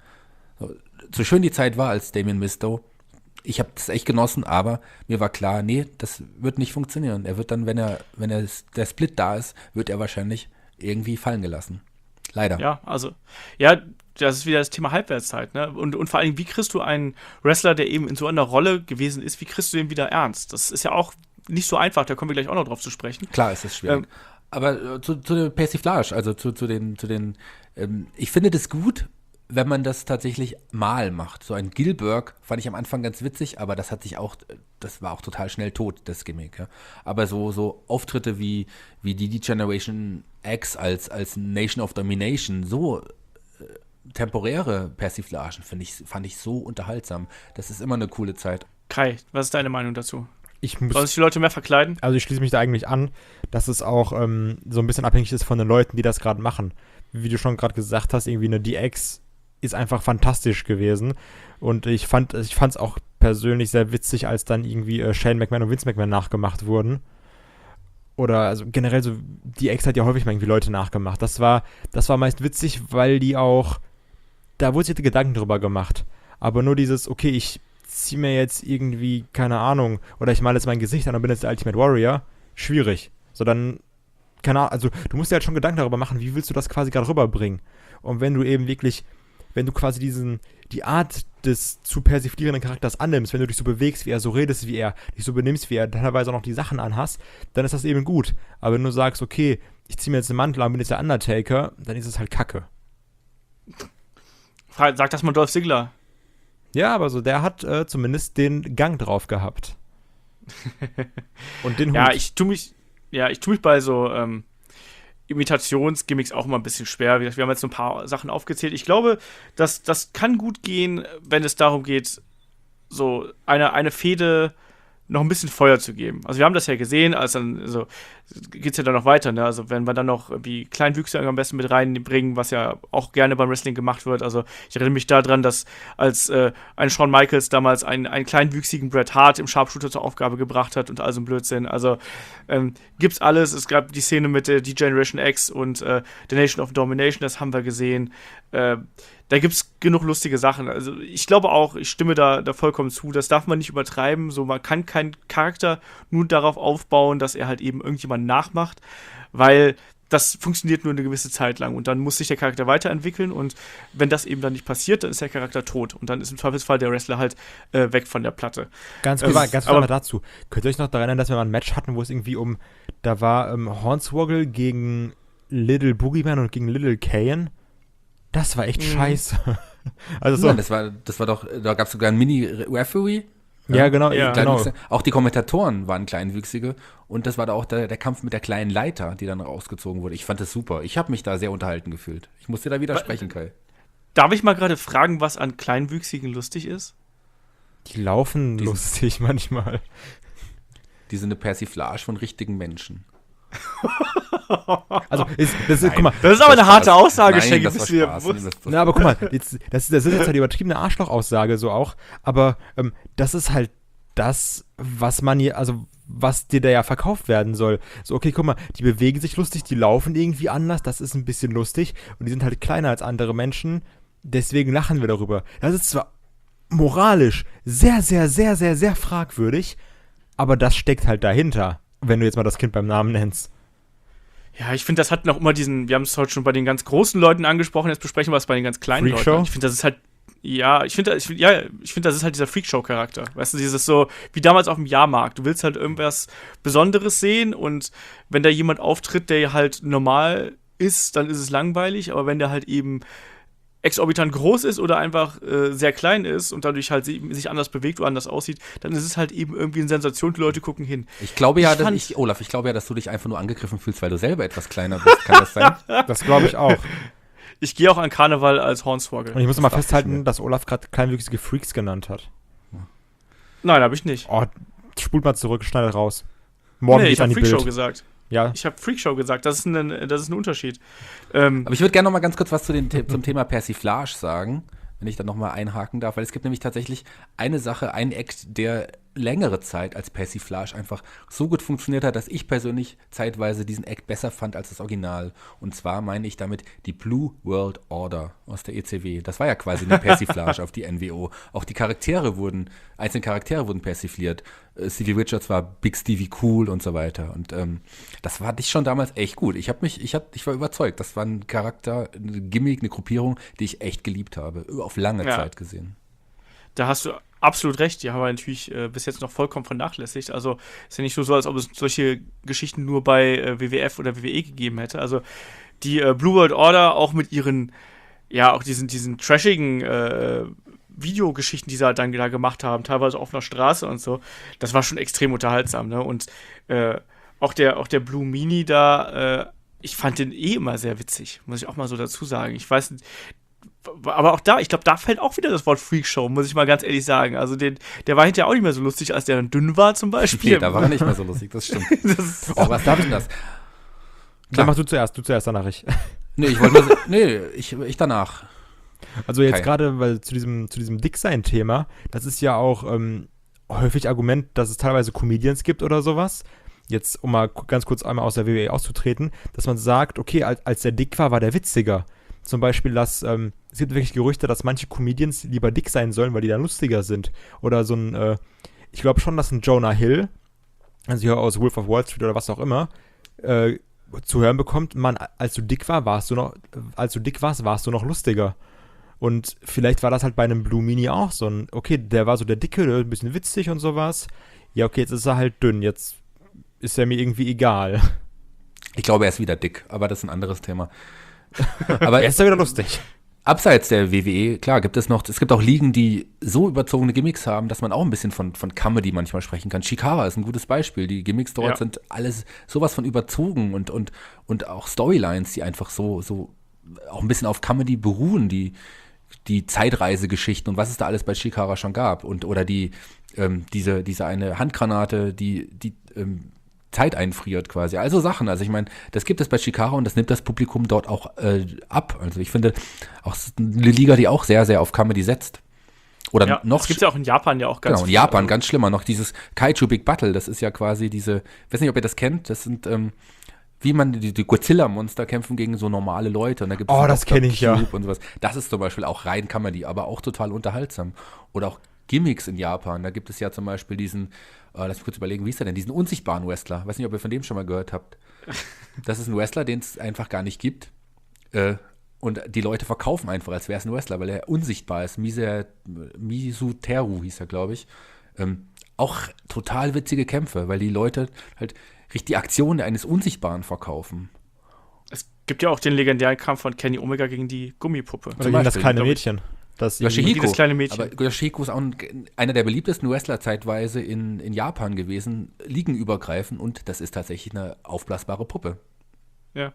So schön die Zeit war als Damien Mizdow, ich habe das echt genossen, aber mir war klar, nee, das wird nicht funktionieren. Er wird dann, wenn der Split da ist, wird er wahrscheinlich irgendwie fallen gelassen. Leider. Ja, also, das ist wieder das Thema Halbwertszeit, ne? Und vor allem, wie kriegst du einen Wrestler, der eben in so einer Rolle gewesen ist, wie kriegst du den wieder ernst? Das ist ja auch nicht so einfach, da kommen wir gleich auch noch drauf zu sprechen. Klar ist das schwierig. Aber zu der Persiflage, also zu den ich finde das gut, wenn man das tatsächlich mal macht. So ein Gilbert fand ich am Anfang ganz witzig, aber das war auch total schnell tot, das Gimmick. Ja. Aber so Auftritte wie die Generation X als Nation of Domination, so temporäre Persiflagen fand ich so unterhaltsam. Das ist immer eine coole Zeit. Kai, was ist deine Meinung dazu? Sollen sich die Leute mehr verkleiden? Also ich schließe mich da eigentlich an, dass es auch so ein bisschen abhängig ist von den Leuten, die das gerade machen. Wie du schon gerade gesagt hast, irgendwie eine DX ist einfach fantastisch gewesen. Und ich fand's auch persönlich sehr witzig, als dann irgendwie Shane McMahon und Vince McMahon nachgemacht wurden. Oder also generell so, die Ex hat ja häufig mal irgendwie Leute nachgemacht. Das war meist witzig, weil die auch, da wurde sich Gedanken drüber gemacht. Aber nur dieses, okay, ich ziehe mir jetzt irgendwie, keine Ahnung, oder ich male jetzt mein Gesicht an und bin jetzt der Ultimate Warrior, schwierig. So dann, keine Ahnung, also du musst dir halt schon Gedanken darüber machen, wie willst du das quasi gerade rüberbringen. Und wenn du eben wirklich, wenn du quasi die Art des zu persiflierenden Charakters annimmst, wenn du dich so bewegst wie er, so redest wie er, dich so benimmst wie er, teilweise auch noch die Sachen anhast, dann ist das eben gut. Aber wenn du sagst, okay, ich ziehe mir jetzt einen Mantel an, bin jetzt der Undertaker, dann ist es halt Kacke. Sag das mal Dolph Ziggler. Ja, aber so, der hat zumindest den Gang drauf gehabt. Und den Hut. Ja, ich tue mich bei so Imitationsgimmicks auch immer ein bisschen schwer. Wir haben jetzt so ein paar Sachen aufgezählt. Ich glaube, das kann gut gehen, wenn es darum geht, so eine Fehde noch ein bisschen Feuer zu geben. Also wir haben das ja gesehen, also geht's ja dann noch weiter, ne? Also wenn wir dann noch irgendwie Kleinwüchsige am besten mit reinbringen, was ja auch gerne beim Wrestling gemacht wird. Also ich erinnere mich daran, dass als ein Shawn Michaels damals einen kleinwüchsigen Bret Hart im Sharpshooter zur Aufgabe gebracht hat und all so ein Blödsinn. Also gibt's alles. Es gab die Szene mit der Generation X und der Nation of Domination, das haben wir gesehen. Da gibt's genug lustige Sachen. Also ich glaube auch, ich stimme da vollkommen zu. Das darf man nicht übertreiben. So, man kann keinen Charakter nur darauf aufbauen, dass er halt eben irgendjemanden nachmacht, weil das funktioniert nur eine gewisse Zeit lang und dann muss sich der Charakter weiterentwickeln und wenn das eben dann nicht passiert, dann ist der Charakter tot und dann ist im Zweifelsfall der Wrestler halt weg von der Platte. Ganz kurz mal dazu. Könnt ihr euch noch daran erinnern, dass wir mal ein Match hatten, wo es irgendwie da war Hornswoggle gegen Little Boogeyman und gegen Little Kayan? Das war echt scheiße. Also so. Nein, das war doch, da gab es sogar einen Mini-Referee. Ja, genau. Auch die Kommentatoren waren Kleinwüchsige und das war da auch der Kampf mit der kleinen Leiter, die dann rausgezogen wurde. Ich fand das super. Ich habe mich da sehr unterhalten gefühlt. Ich muss dir da widersprechen, Kai. Darf ich mal gerade fragen, was an Kleinwüchsigen lustig ist? Die laufen lustig manchmal. Die sind eine Persiflage von richtigen Menschen. Also, guck mal. Das ist aber eine harte Aussage, Shaggy. Na, aber guck mal, das ist jetzt halt die übertriebene Arschloch-Aussage so auch, aber das ist halt das, was dir da ja verkauft werden soll. So, okay, guck mal, die bewegen sich lustig, die laufen irgendwie anders, das ist ein bisschen lustig und die sind halt kleiner als andere Menschen, deswegen lachen wir darüber. Das ist zwar moralisch sehr, sehr, sehr, sehr, sehr fragwürdig, aber das steckt halt dahinter, wenn du jetzt mal das Kind beim Namen nennst. Ja, ich finde, das hat noch immer wir haben es heute schon bei den ganz großen Leuten angesprochen, jetzt besprechen wir es bei den ganz kleinen Leuten. Ich finde, das ist halt, ich finde, das ist halt dieser Freakshow-Charakter. Weißt du, dieses so, wie damals auf dem Jahrmarkt. Du willst halt irgendwas Besonderes sehen und wenn da jemand auftritt, der halt normal ist, dann ist es langweilig, aber wenn der halt eben exorbitant groß ist oder einfach sehr klein ist und dadurch halt sich anders bewegt oder anders aussieht, dann ist es halt eben irgendwie eine Sensation, die Leute gucken hin. Ich glaube ja, dass du dich einfach nur angegriffen fühlst, weil du selber etwas kleiner bist. Kann das sein? Das glaube ich auch. Ich gehe auch an Karneval als Hornswoggle. Und ich muss mal festhalten, dass Olaf gerade kleinwüchsige Freaks genannt hat. Nein, habe ich nicht. Oh, spult mal zurück, schneidet raus. Morgen ich an habe die Freakshow Bild. gesagt. Ja. Ich habe Freakshow gesagt, das ist ein Unterschied. Aber ich würde gerne noch mal ganz kurz was zum Thema Persiflage sagen, wenn ich da noch mal einhaken darf, weil es gibt nämlich tatsächlich eine Sache, einen Act, der längere Zeit als Persiflage einfach so gut funktioniert hat, dass ich persönlich zeitweise diesen Act besser fand als das Original. Und zwar meine ich damit die Blue World Order aus der ECW. Das war ja quasi eine Persiflage auf die NWO. Auch die einzelne Charaktere wurden persifliert. Stevie Richards war Big Stevie Cool und so weiter. Und das fand ich schon damals echt gut. Ich war überzeugt. Das war ein Charakter, eine Gimmick, eine Gruppierung, die ich echt geliebt habe. Auf lange Zeit gesehen. Da hast du absolut recht, die haben wir natürlich bis jetzt noch vollkommen vernachlässigt. Also ist ja nicht nur so, als ob es solche Geschichten nur bei WWF oder WWE gegeben hätte. Also die Blue World Order auch mit ihren, ja, auch diesen trashigen Videogeschichten, die sie halt dann da gemacht haben, teilweise auf einer Straße und so, das war schon extrem unterhaltsam, ne? Und auch der Blue Meanie da, ich fand den immer sehr witzig, muss ich auch mal so dazu sagen. Ich weiß nicht, aber auch da, ich glaube, da fällt auch wieder das Wort Freakshow, muss ich mal ganz ehrlich sagen. Also der war hinterher auch nicht mehr so lustig, als der dann dünn war zum Beispiel. Nee, da war er nicht mehr so lustig, das stimmt. Was darf denn das? Dann mach du zuerst, danach ich. Nee, ich wollte nur, ich danach. Also jetzt gerade, weil zu diesem Dicksein-Thema, das ist ja auch häufig Argument, dass es teilweise Comedians gibt oder sowas. Jetzt, um mal ganz kurz einmal aus der WWE auszutreten, dass man sagt, okay, als der dick war der witziger. Zum Beispiel, es gibt wirklich Gerüchte, dass manche Comedians lieber dick sein sollen, weil die dann lustiger sind. Oder so ich glaube schon, dass ein Jonah Hill, also hier aus Wolf of Wall Street oder was auch immer, zu hören bekommt, Mann, als du dick warst, warst du noch lustiger. Und vielleicht war das halt bei einem Blue Meanie auch so okay, der war so der Dicke, der ein bisschen witzig und sowas. Ja, okay, jetzt ist er halt dünn, jetzt ist er mir irgendwie egal. Ich glaube, er ist wieder dick, aber das ist ein anderes Thema. Aber er ist ja wieder lustig. Abseits der WWE, klar, es gibt auch Ligen, die so überzogene Gimmicks haben, dass man auch ein bisschen von Comedy manchmal sprechen kann. Chikara ist ein gutes Beispiel. Die Gimmicks dort sind alles sowas von überzogen und auch Storylines, die einfach so auch ein bisschen auf Comedy beruhen, die die Zeitreisegeschichten und was es da alles bei Chikara schon gab oder diese eine Handgranate, die Zeit einfriert quasi. Also Sachen. Also ich meine, das gibt es bei Chikara und das nimmt das Publikum dort auch ab. Also ich finde, auch eine Liga, die auch sehr, sehr auf Comedy setzt. Oder noch. Das gibt es ja auch in Japan ja auch ganz Genau, in Japan ganz schlimmer. Noch dieses Kaiju Big Battle, das ist ja quasi ich weiß nicht, ob ihr das kennt, das sind wie man die Godzilla-Monster kämpfen gegen so normale Leute. Und da gibt es das kenne ich ja. Und sowas. Das ist zum Beispiel auch rein Comedy, aber auch total unterhaltsam. Oder auch Gimmicks in Japan. Da gibt es ja zum Beispiel diesen, lass mich kurz überlegen, wie ist der denn? Diesen unsichtbaren Wrestler. Weiß nicht, ob ihr von dem schon mal gehört habt. Das ist ein Wrestler, den es einfach gar nicht gibt. Und die Leute verkaufen einfach, als wäre es ein Wrestler, weil er unsichtbar ist. Misu Teru hieß er, glaube ich. Auch total witzige Kämpfe, weil die Leute halt die Aktion eines Unsichtbaren verkaufen. Es gibt ja auch den legendären Kampf von Kenny Omega gegen die Gummipuppe. Oder gegen das kleine Mädchen. Yoshihiko. Das kleine Mädchen. Aber Yoshihiko ist auch einer der beliebtesten Wrestler zeitweise in Japan gewesen, ligenübergreifend, und das ist tatsächlich eine aufblasbare Puppe. Ja.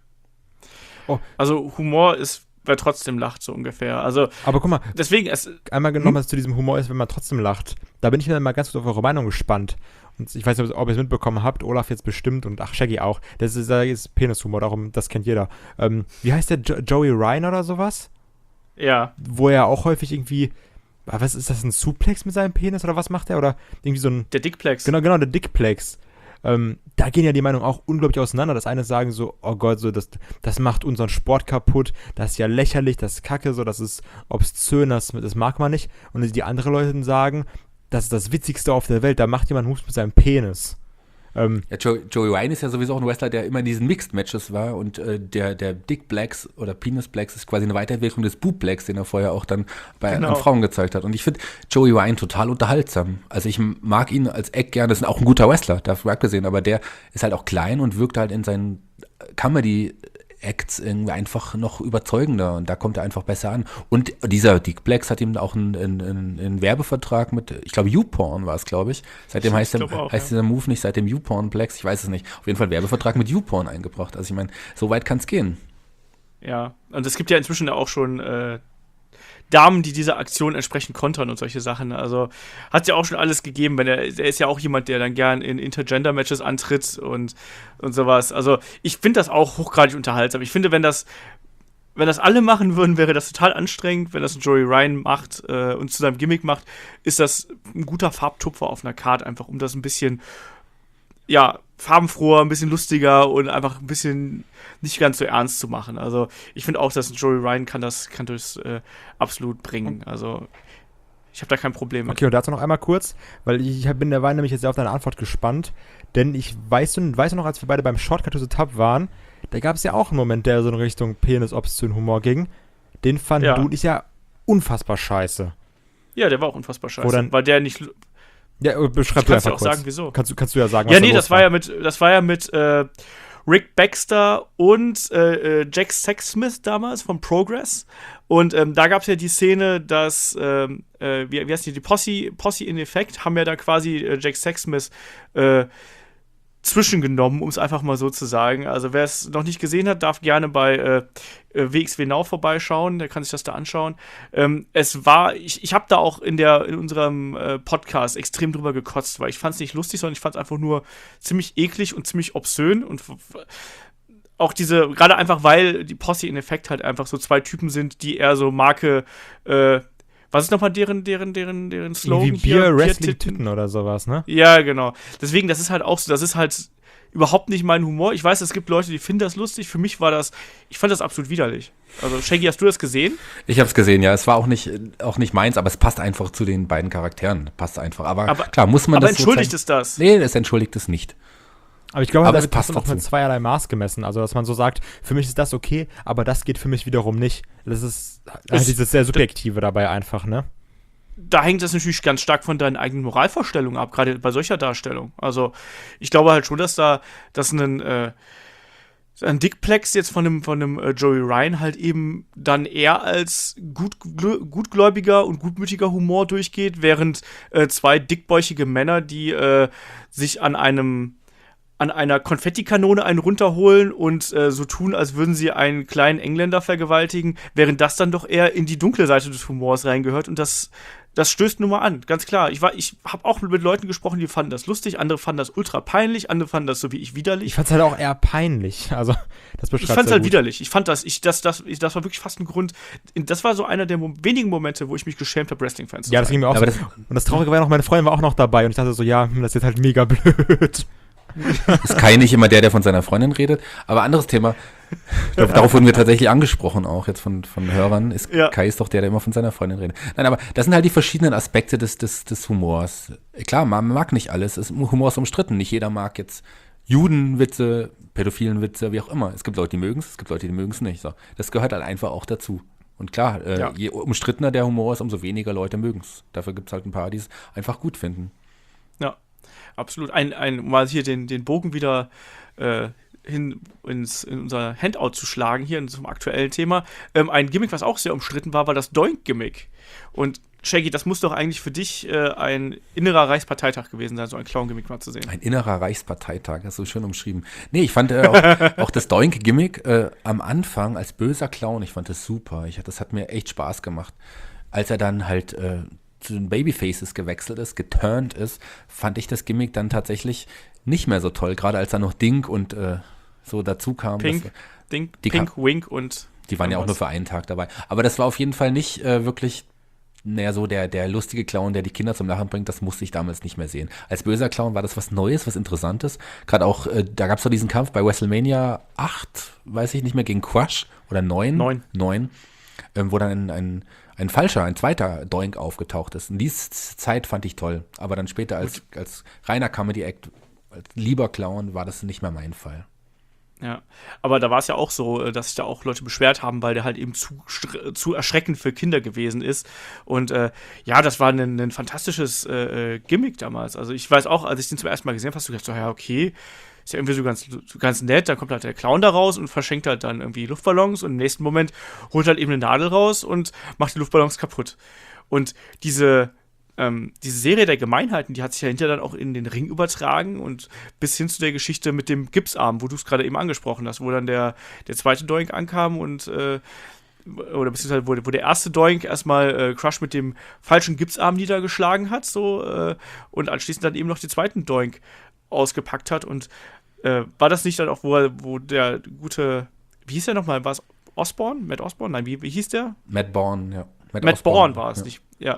Also Humor ist, wer trotzdem lacht, so ungefähr. Also, aber guck mal, deswegen einmal genommen, was zu diesem Humor ist, wenn man trotzdem lacht. Da bin ich mir mal ganz kurz auf eure Meinung gespannt. Und ich weiß nicht, ob ihr es mitbekommen habt, Olaf jetzt bestimmt und Shaggy auch. Das ist Penishumor, darum, das kennt jeder. Wie heißt der? Joey Ryan oder sowas? Ja. Wo er auch häufig irgendwie, was ist das, ein Suplex mit seinem Penis oder was macht er? Oder irgendwie so ein... Der Dickplex. Genau, der Dickplex. Da gehen ja die Meinungen auch unglaublich auseinander. Das eine sagen so, oh Gott, so das macht unseren Sport kaputt, das ist ja lächerlich, das ist kacke, so, das ist obszön, das mag man nicht. Und die anderen Leute sagen, das ist das Witzigste auf der Welt, da macht jemand Moves mit seinem Penis. Ja, Joey Ryan ist ja sowieso auch ein Wrestler, der immer in diesen Mixed-Matches war, und der Dick Blacks oder Penis Blacks ist quasi eine Weiterentwicklung des Boob Blacks, den er vorher auch dann an Frauen gezeigt hat. Und ich finde Joey Ryan total unterhaltsam. Also ich mag ihn als Eck gerne, das ist auch ein guter Wrestler, davon abgesehen, aber der ist halt auch klein und wirkt halt in seinen Comedy-Acts irgendwie einfach noch überzeugender, und da kommt er einfach besser an. Und dieser Dick Blacks hat ihm auch einen Werbevertrag mit, ich glaube, YouPorn war es, glaube ich. Seitdem heißt dieser Move nicht seitdem YouPorn Blacks, ich weiß es nicht. Auf jeden Fall einen Werbevertrag mit YouPorn eingebracht. Also ich meine, so weit kann es gehen. Ja, und es gibt ja inzwischen auch schon Damen, die diese Aktion entsprechend kontern und solche Sachen. Also hat ja auch schon alles gegeben, er ist ja auch jemand, der dann gern in Intergender-Matches antritt und sowas. Also ich finde das auch hochgradig unterhaltsam. Ich finde, wenn das alle machen würden, wäre das total anstrengend. Wenn das ein Joey Ryan macht und zu seinem Gimmick macht, ist das ein guter Farbtupfer auf einer Card, einfach um das ein bisschen, ja, farbenfroher, ein bisschen lustiger und einfach ein bisschen nicht ganz so ernst zu machen. Also ich finde auch, dass ein Joey Ryan kann das absolut bringen. Also ich habe da kein Problem mit. Okay, und dazu noch einmal kurz, weil ich bin derweil nämlich jetzt sehr auf deine Antwort gespannt, denn ich weißt du noch, als wir beide beim Shortcut to the Top waren, da gab es ja auch einen Moment, der so in Richtung Penis-obszön-Humor ging. Den fanden du und ich ja unfassbar scheiße. Ja, der war auch unfassbar scheiße, weil der nicht... Ja, beschreib du einfach kurz. Sagen, wieso. Kannst du ja sagen, was das war ja mit Rick Baxter und Jack Sexsmith damals von Progress. Und da gab es ja die Szene, dass wie heißt die Posse in Effect haben ja dann quasi Jack Sexsmith zwischengenommen, um es einfach mal so zu sagen. Also wer es noch nicht gesehen hat, darf gerne bei WXW Now vorbeischauen, der kann sich das da anschauen. Ich habe da auch in unserem Podcast extrem drüber gekotzt, weil ich fand es nicht lustig, sondern ich fand es einfach nur ziemlich eklig und ziemlich obszön, und auch gerade einfach, weil die Posse in Effekt halt einfach so zwei Typen sind, die eher so Marke, was ist nochmal deren Slogan wie Bier, Wrestling, Titten oder sowas, ne? Ja, genau. Deswegen, das ist halt auch so, das ist halt überhaupt nicht mein Humor. Ich weiß, es gibt Leute, die finden das lustig. Für mich ich fand das absolut widerlich. Also, Shaggy, hast du das gesehen? Ich habe es gesehen, ja. Es war auch nicht meins, aber es passt einfach zu den beiden Charakteren. Passt einfach. Aber klar, muss man aber das entschuldigt es das? Nee, es entschuldigt es nicht. Aber ich glaube, das passt auch mit zweierlei Maß gemessen. Also, dass man so sagt, für mich ist das okay, aber das geht für mich wiederum nicht. Das ist halt dieses sehr Subjektive dabei einfach, ne? Da hängt das natürlich ganz stark von deinen eigenen Moralvorstellungen ab, gerade bei solcher Darstellung. Also, ich glaube halt schon, dass ein Dickplex jetzt von einem Joey Ryan halt eben dann eher als gutgläubiger und gutmütiger Humor durchgeht, während zwei dickbäuchige Männer, die sich an einem an einer Konfettikanone einen runterholen und so tun, als würden sie einen kleinen Engländer vergewaltigen, während das dann doch eher in die dunkle Seite des Humors reingehört und das stößt nun mal an, ganz klar. Ich habe auch mit Leuten gesprochen, die fanden das lustig, andere fanden das ultra peinlich, andere fanden das so wie ich widerlich. Ich fand's halt auch eher peinlich, also das beschreibt Ich fand's sehr halt gut. widerlich. Ich fand das war wirklich fast ein Grund. Das war so einer der wenigen Momente, wo ich mich geschämt habe, Wrestling-Fans zu Ja, das ging sein. mir auch Aber so. Und das Traurige war noch, meine Freundin war auch noch dabei und ich dachte so, ja, das ist jetzt halt mega blöd. Ist Kai nicht immer der von seiner Freundin redet? Aber anderes Thema. Ich glaube, darauf wurden wir tatsächlich angesprochen, auch jetzt von Hörern. Ja. Kai ist doch der immer von seiner Freundin redet. Nein, aber das sind halt die verschiedenen Aspekte des Humors. Klar, man mag nicht alles. Humor ist umstritten. Nicht jeder mag jetzt Judenwitze, pädophilen Witze, wie auch immer. Es gibt Leute, die mögen es gibt Leute, die mögen es nicht. So. Das gehört halt einfach auch dazu. Und klar, je umstrittener der Humor ist, umso weniger Leute mögen es. Dafür gibt es halt ein paar, die es einfach gut finden. Ja, absolut. Mal hier den Bogen wieder in unser Handout zu schlagen, hier zum aktuellen Thema. Ein Gimmick, was auch sehr umstritten war das Doink-Gimmick. Und Shaggy, das muss doch eigentlich für dich ein innerer Reichsparteitag gewesen sein, so ein Clown-Gimmick mal zu sehen. Ein innerer Reichsparteitag, das ist so schön umschrieben. Nee, ich fand auch das Doink-Gimmick am Anfang als böser Clown, ich fand das super. Das hat mir echt Spaß gemacht. Als er dann halt zu den Babyfaces gewechselt ist, geturnt ist, fand ich das Gimmick dann tatsächlich nicht mehr so toll. Gerade als da noch Dink und so dazu kam. Pink, Wink und die waren ja auch nur für einen Tag dabei. Aber das war auf jeden Fall nicht wirklich so der lustige Clown, der die Kinder zum Lachen bringt. Das musste ich damals nicht mehr sehen. Als böser Clown war das was Neues, was Interessantes. Gerade auch, da gab es doch diesen Kampf bei WrestleMania 8, weiß ich nicht mehr, gegen Crush oder 9, wo dann ein zweiter Doink aufgetaucht ist. Und diese Zeit fand ich toll. Aber dann später als reiner Comedy-Act, als lieber Clown, war das nicht mehr mein Fall. Ja, aber da war es ja auch so, dass sich da auch Leute beschwert haben, weil der halt eben zu erschreckend für Kinder gewesen ist. Und das war ein fantastisches Gimmick damals. Also ich weiß auch, als ich den zum ersten Mal gesehen habe, hast du gedacht, so, ja, okay, ist ja irgendwie so ganz nett. Dann kommt halt der Clown da raus und verschenkt halt dann irgendwie Luftballons und im nächsten Moment holt halt eben eine Nadel raus und macht die Luftballons kaputt. Und diese Serie der Gemeinheiten, die hat sich ja hinterher dann auch in den Ring übertragen und bis hin zu der Geschichte mit dem Gipsarm, wo du es gerade eben angesprochen hast, wo dann der zweite Doink ankam und oder beziehungsweise wo der erste Doink erstmal Crush mit dem falschen Gipsarm niedergeschlagen hat, und anschließend dann eben noch den zweiten Doink ausgepackt hat und war das nicht dann auch, wo der gute, wie hieß der nochmal, war es Osborne? Matt Osborne? Nein, wie hieß der? Matt Bourne, ja. Matt Bourne war es nicht, ja.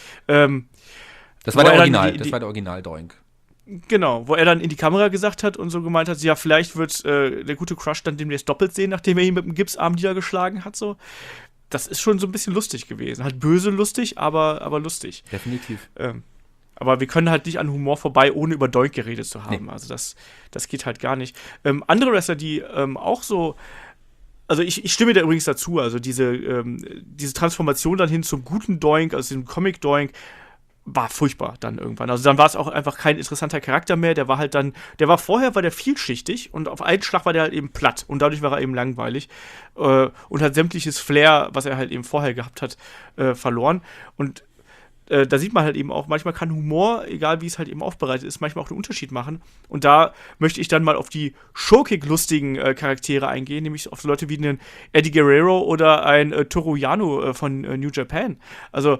Das war der Original-Doink. Genau, wo er dann in die Kamera gesagt hat und so gemeint hat, ja, vielleicht wird der gute Crush dann demnächst doppelt sehen, nachdem er ihn mit dem Gipsarm niedergeschlagen hat, so. Das ist schon so ein bisschen lustig gewesen. Halt böse lustig, aber lustig. Definitiv. Aber wir können halt nicht an Humor vorbei, ohne über Doink geredet zu haben. Nee. Also das geht halt gar nicht. Andere Wrestler, die auch so. Also ich stimme da übrigens dazu, also diese Transformation dann hin zum guten Doink, also dem Comic-Doink, war furchtbar dann irgendwann. Also dann war es auch einfach kein interessanter Charakter mehr, vorher war der vielschichtig und auf einen Schlag war der halt eben platt und dadurch war er eben langweilig und hat sämtliches Flair, was er halt eben vorher gehabt hat, verloren. Und da sieht man halt eben auch, manchmal kann Humor, egal wie es halt eben aufbereitet ist, manchmal auch einen Unterschied machen. Und da möchte ich dann mal auf die schurkig-lustigen Charaktere eingehen, nämlich auf so Leute wie einen Eddie Guerrero oder ein Toru Yano von New Japan. Also,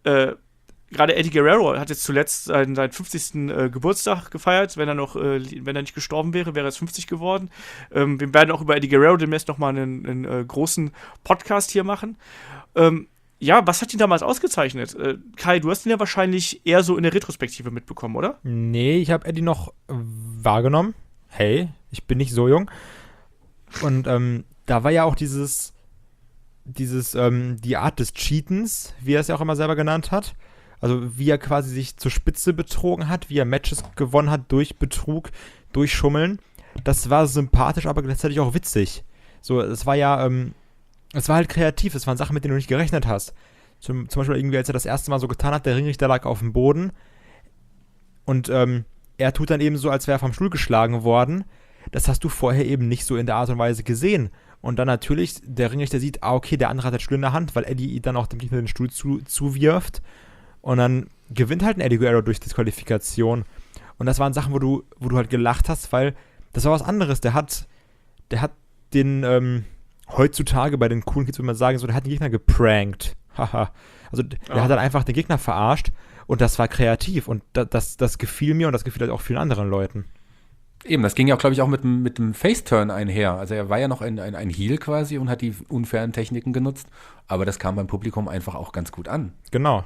gerade Eddie Guerrero hat jetzt zuletzt seinen 50. Geburtstag gefeiert. Wenn er nicht gestorben wäre, wäre er jetzt 50 geworden. Wir werden auch über Eddie Guerrero demnächst nochmal einen großen Podcast hier machen. Ja, was hat ihn damals ausgezeichnet? Kai, du hast ihn ja wahrscheinlich eher so in der Retrospektive mitbekommen, oder? Nee, ich habe Eddie noch wahrgenommen. Hey, ich bin nicht so jung. Und da war ja auch die Art des Cheatens, wie er es ja auch immer selber genannt hat. Also wie er quasi sich zur Spitze betrogen hat, wie er Matches gewonnen hat durch Betrug, durch Schummeln. Das war sympathisch, aber gleichzeitig auch witzig. So, es war ja, es war halt kreativ, es waren Sachen, mit denen du nicht gerechnet hast. Zum Beispiel irgendwie, als er das erste Mal so getan hat, der Ringrichter lag auf dem Boden und er tut dann eben so, als wäre er vom Stuhl geschlagen worden. Das hast du vorher eben nicht so in der Art und Weise gesehen. Und dann natürlich, der Ringrichter sieht, okay, der andere hat den Stuhl in der Hand, weil Eddie dann auch dem Gegner den Stuhl zuwirft. Und dann gewinnt halt ein Eddie Guerrero durch Disqualifikation. Und das waren Sachen, wo du halt gelacht hast, weil das war was anderes. Der hat den, heutzutage bei den coolen Kids würde man sagen, so, der hat den Gegner geprankt. Haha. Also der hat dann einfach den Gegner verarscht und das war kreativ und das gefiel mir und das gefiel halt auch vielen anderen Leuten. Eben, das ging ja auch, glaube ich, auch mit dem Face-Turn einher. Also er war ja noch ein Heel quasi und hat die unfairen Techniken genutzt, aber das kam beim Publikum einfach auch ganz gut an. Genau.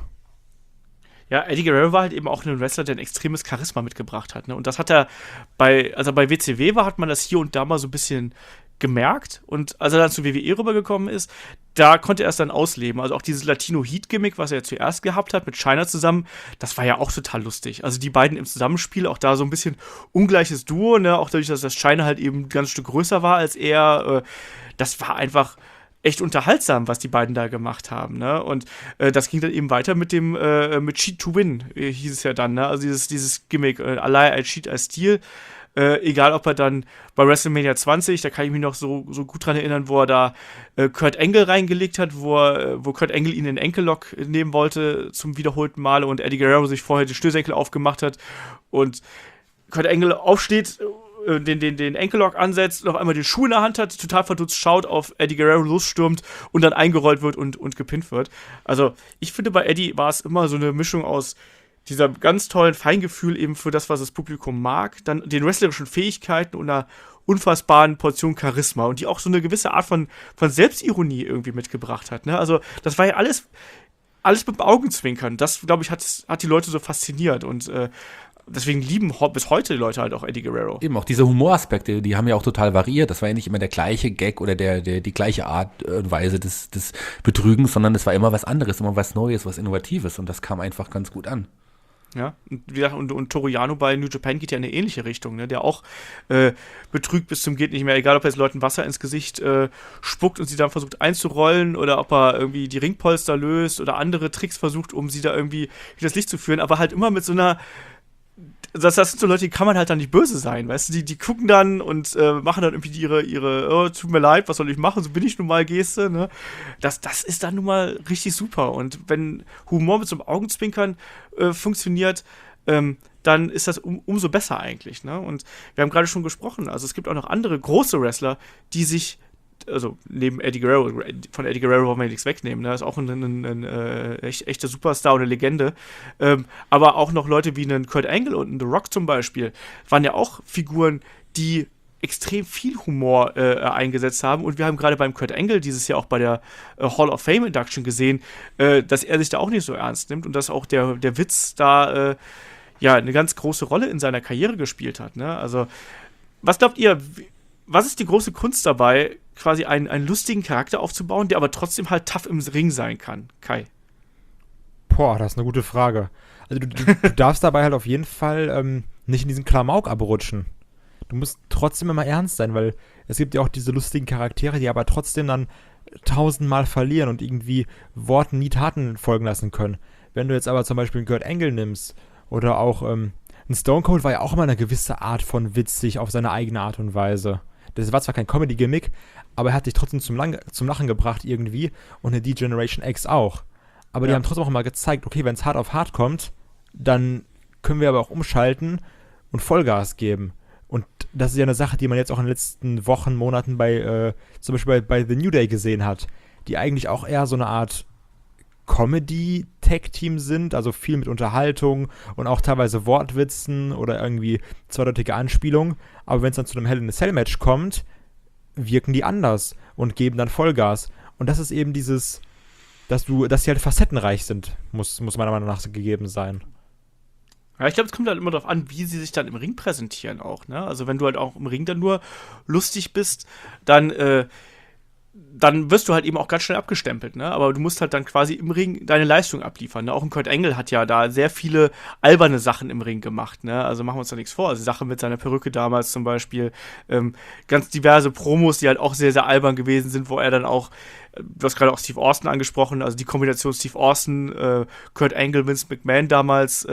Ja, Eddie Guerrero war halt eben auch ein Wrestler, der ein extremes Charisma mitgebracht hat. Ne? Und das hat er bei WCW hat man das hier und da mal so ein bisschen gemerkt. Und als er dann zu WWE rübergekommen ist, da konnte er es dann ausleben. Also auch dieses Latino-Heat-Gimmick, was er zuerst gehabt hat, mit Chyna zusammen, das war ja auch total lustig. Also die beiden im Zusammenspiel, auch da so ein bisschen ungleiches Duo, ne? Auch dadurch, dass das Chyna halt eben ein ganz Stück größer war als er. Das war einfach echt unterhaltsam, was die beiden da gemacht haben, ne? Und das ging dann eben weiter mit dem mit Cheat to Win, hieß es ja dann, ne? Also dieses Gimmick, I cheat, I steal. Egal, ob er dann bei WrestleMania 20, da kann ich mich noch so gut dran erinnern, wo er da Kurt Angle reingelegt hat, wo Kurt Angle ihn in den Enkellock nehmen wollte zum wiederholten Male und Eddie Guerrero sich vorher die Schnürsenkel aufgemacht hat und Kurt Angle aufsteht, den Enkellock ansetzt und auf einmal den Schuh in der Hand hat, total verdutzt schaut, auf Eddie Guerrero losstürmt und dann eingerollt wird und gepinnt wird. Also ich finde, bei Eddie war es immer so eine Mischung aus dieser ganz tollen Feingefühl eben für das, was das Publikum mag, dann den wrestlerischen Fähigkeiten und einer unfassbaren Portion Charisma und die auch so eine gewisse Art von Selbstironie irgendwie mitgebracht hat. Ne? Also das war ja alles mit dem Augenzwinkern. Das, glaube ich, hat die Leute so fasziniert und deswegen lieben bis heute die Leute halt auch Eddie Guerrero. Eben auch diese Humoraspekte, die haben ja auch total variiert. Das war ja nicht immer der gleiche Gag oder die gleiche Art und Weise des Betrügens, sondern es war immer was anderes, immer was Neues, was Innovatives und das kam einfach ganz gut an. Ja, und Toru Yano bei New Japan geht ja in eine ähnliche Richtung, ne? Der auch betrügt bis zum geht nicht mehr, egal ob er jetzt Leuten Wasser ins Gesicht spuckt und sie dann versucht einzurollen oder ob er irgendwie die Ringpolster löst oder andere Tricks versucht, um sie da irgendwie in das Licht zu führen, aber halt immer mit so einer das sind so Leute, die kann man halt dann nicht böse sein, weißt du, die gucken dann und machen dann irgendwie ihre oh, tut mir leid, was soll ich machen, so bin ich nun mal Geste, ne? Das ist dann nun mal richtig super und wenn Humor mit so einem Augenzwinkern funktioniert, dann ist das umso besser eigentlich, ne? Und wir haben gerade schon gesprochen, also es gibt auch noch andere große Wrestler, die sich also neben Eddie Guerrero, von Eddie Guerrero wollen wir nichts wegnehmen, ne? Ist auch ein echter Superstar und eine Legende. Aber auch noch Leute wie einen Kurt Angle und einen The Rock zum Beispiel waren ja auch Figuren, die extrem viel Humor eingesetzt haben. Und wir haben gerade beim Kurt Angle dieses Jahr auch bei der Hall of Fame Induction gesehen, dass er sich da auch nicht so ernst nimmt und dass auch der Witz da eine ganz große Rolle in seiner Karriere gespielt hat. Ne? Also, was glaubt ihr, was ist die große Kunst dabei, quasi einen lustigen Charakter aufzubauen, der aber trotzdem halt tough im Ring sein kann? Kai? Boah, das ist eine gute Frage. Also du darfst dabei halt auf jeden Fall nicht in diesen Klamauk abrutschen. Du musst trotzdem immer ernst sein, weil es gibt ja auch diese lustigen Charaktere, die aber trotzdem dann 1000-mal verlieren und irgendwie Worten nie Taten folgen lassen können. Wenn du jetzt aber zum Beispiel einen Kurt Angle nimmst oder auch ein Stone Cold war ja auch immer eine gewisse Art von witzig auf seine eigene Art und Weise. Das war zwar kein Comedy-Gimmick, aber er hat dich trotzdem zum Lachen gebracht irgendwie und eine D-Generation X auch. Aber die haben trotzdem auch immer gezeigt, okay, wenn es hart auf hart kommt, dann können wir aber auch umschalten und Vollgas geben. Und das ist ja eine Sache, die man jetzt auch in den letzten Wochen, Monaten zum Beispiel bei The New Day gesehen hat, die eigentlich auch eher so eine Art Comedy-Tag-Team sind, also viel mit Unterhaltung und auch teilweise Wortwitzen oder irgendwie zweideutige Anspielungen. Aber wenn es dann zu einem Hell in a Cell-Match kommt, wirken die anders und geben dann Vollgas. Und das ist eben dieses, dass sie halt facettenreich sind, muss meiner Meinung nach gegeben sein. Ja, ich glaube, es kommt halt immer darauf an, wie sie sich dann im Ring präsentieren auch, ne? Also wenn du halt auch im Ring dann nur lustig bist, dann wirst du halt eben auch ganz schnell abgestempelt, ne? Aber du musst halt dann quasi im Ring deine Leistung abliefern, ne? Auch ein Kurt Angle hat ja da sehr viele alberne Sachen im Ring gemacht, ne? Also machen wir uns da nichts vor. Also Sache mit seiner Perücke damals zum Beispiel, ganz diverse Promos, die halt auch sehr, sehr albern gewesen sind, wo er dann auch, du hast gerade auch Steve Austin angesprochen, also die Kombination Steve Austin, Kurt Angle, Vince McMahon damals,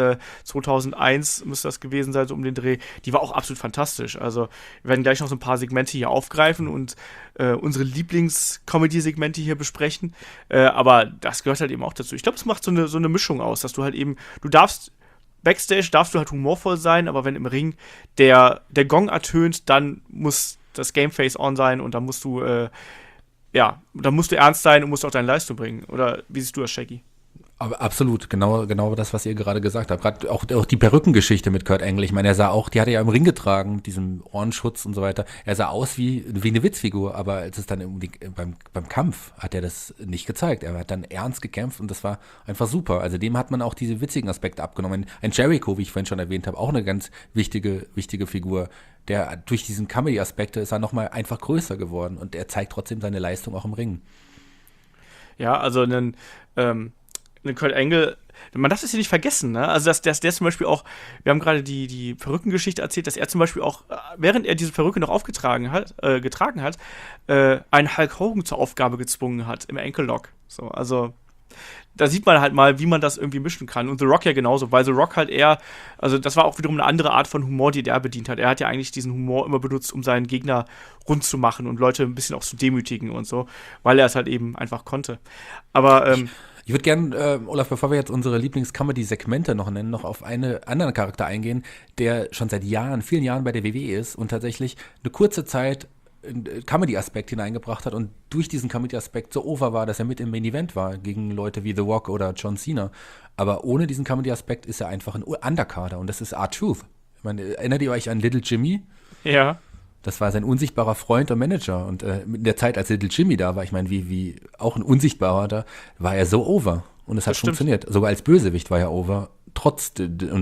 2001 müsste das gewesen sein, so um den Dreh, die war auch absolut fantastisch. Also wir werden gleich noch so ein paar Segmente hier aufgreifen und unsere Lieblings-Comedy-Segmente hier besprechen, aber das gehört halt eben auch dazu. Ich glaube, es macht so eine Mischung aus, dass du halt eben, du darfst Backstage darfst du halt humorvoll sein, aber wenn im Ring der Gong ertönt, dann muss das Gameface on sein und dann musst du, dann musst du ernst sein und musst auch deine Leistung bringen. Oder wie siehst du das, Shaggy? Aber absolut, genau das, was ihr gerade gesagt habt. Gerade auch die Perückengeschichte mit Kurt Angle. Ich meine, er sah auch, die hat er ja im Ring getragen, mit diesem Ohrenschutz und so weiter. Er sah aus wie eine Witzfigur, aber als es dann beim Kampf hat er das nicht gezeigt. Er hat dann ernst gekämpft und das war einfach super. Also dem hat man auch diese witzigen Aspekte abgenommen. Ein Jericho, wie ich vorhin schon erwähnt habe, auch eine ganz wichtige Figur. Der durch diesen Comedy-Aspekte ist er nochmal einfach größer geworden und er zeigt trotzdem seine Leistung auch im Ring. Ja, also einen Kurt Angle, man darf das ja nicht vergessen, ne? Also, dass der zum Beispiel auch, wir haben gerade die Perückengeschichte erzählt, dass er zum Beispiel auch, während er diese Perücke noch getragen hat, einen Hulk Hogan zur Aufgabe gezwungen hat im Ankle Lock. So, also, da sieht man halt mal, wie man das irgendwie mischen kann. Und The Rock ja genauso, weil The Rock halt eher, also das war auch wiederum eine andere Art von Humor, die der bedient hat. Er hat ja eigentlich diesen Humor immer benutzt, um seinen Gegner rund zu machen und Leute ein bisschen auch zu demütigen und so, weil er es halt eben einfach konnte. Aber, ich würde gerne, Olaf, bevor wir jetzt unsere Lieblings-Comedy-Segmente noch nennen, noch auf einen anderen Charakter eingehen, der schon seit vielen Jahren bei der WWE ist und tatsächlich eine kurze Zeit einen Comedy-Aspekt hineingebracht hat und durch diesen Comedy-Aspekt so over war, dass er mit im Main-Event war gegen Leute wie The Rock oder John Cena. Aber ohne diesen Comedy-Aspekt ist er einfach ein Undercarder und das ist R-Truth. Ich meine, erinnert ihr euch an Little Jimmy? ja. Das war sein unsichtbarer Freund und Manager. Und in der Zeit, als Little Jimmy da war, ich meine, wie auch ein Unsichtbarer da, war er so over. Und es hat funktioniert. Sogar als Bösewicht war er over. Trotz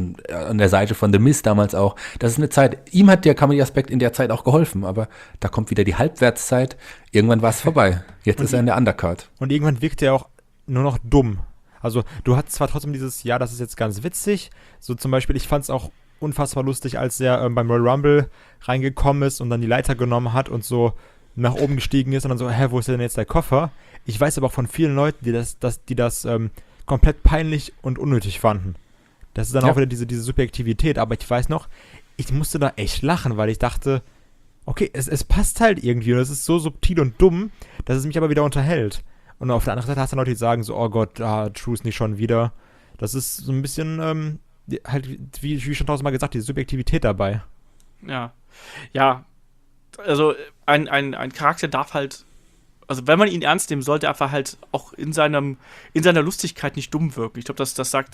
an der Seite von The Miz damals auch. Das ist eine Zeit, ihm hat der Comedy-Aspekt in der Zeit auch geholfen. Aber da kommt wieder die Halbwertszeit. Irgendwann war es vorbei. Jetzt ist er in der Undercard. Und irgendwann wirkt er auch nur noch dumm. Also du hattest zwar trotzdem dieses, ja, das ist jetzt ganz witzig. So zum Beispiel, ich fand es auch unfassbar lustig, als er beim Royal Rumble reingekommen ist und dann die Leiter genommen hat und so nach oben gestiegen ist und dann so, wo ist denn jetzt der Koffer? Ich weiß aber auch von vielen Leuten, die das komplett peinlich und unnötig fanden. Das ist dann auch wieder diese Subjektivität, aber ich weiß noch, ich musste da echt lachen, weil ich dachte, okay, es passt halt irgendwie und es ist so subtil und dumm, dass es mich aber wieder unterhält. Und auf der anderen Seite hast du Leute, die sagen so, oh Gott, Truth nicht schon wieder. Das ist so ein bisschen halt, wie schon tausendmal gesagt, diese Subjektivität dabei. Ja. Ja. Also, ein Charakter darf halt, also wenn man ihn ernst nehmen sollte, einfach halt auch in seiner Lustigkeit nicht dumm wirken. Ich glaube, das trifft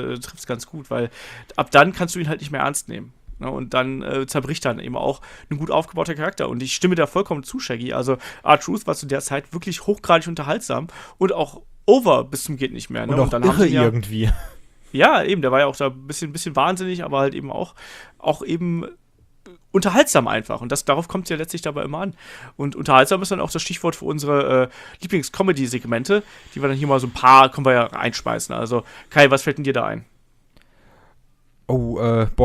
es ganz gut, weil ab dann kannst du ihn halt nicht mehr ernst nehmen. Ne? Und dann zerbricht dann eben auch ein gut aufgebauter Charakter. Und ich stimme da vollkommen zu, Shaggy. Also, R-Truth war zu der Zeit wirklich hochgradig unterhaltsam und auch over bis zum geht nicht mehr. Ne? Und auch dann irre haben sie irgendwie. Ja, eben, der war ja auch da ein bisschen wahnsinnig, aber halt eben auch eben unterhaltsam einfach. Und darauf kommt es ja letztlich dabei immer an. Und unterhaltsam ist dann auch das Stichwort für unsere Lieblings-Comedy-Segmente, die wir dann hier mal so ein paar, können wir ja einschmeißen. Also, Kai, was fällt denn dir da ein? Oh,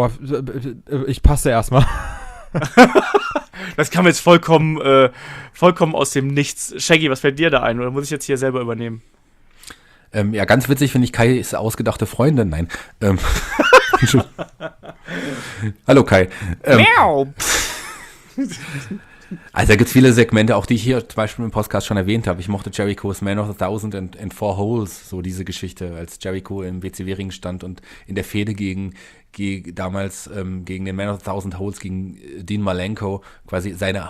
ich passe erstmal. Das kam jetzt vollkommen aus dem Nichts. Shaggy, was fällt dir da ein? Oder muss ich jetzt hier selber übernehmen? Ja, ganz witzig finde ich Kais ausgedachte Freundin. Nein. Hallo Kai. Miau! Also da gibt es viele Segmente, auch die ich hier zum Beispiel im Podcast schon erwähnt habe. Ich mochte Jerichos Man of the Thousand and Four Holes, so diese Geschichte, als Jericho im WCW-Ring stand und in der Fehde damals gegen den Man of the Thousand Holes, gegen Dean Malenko, quasi seine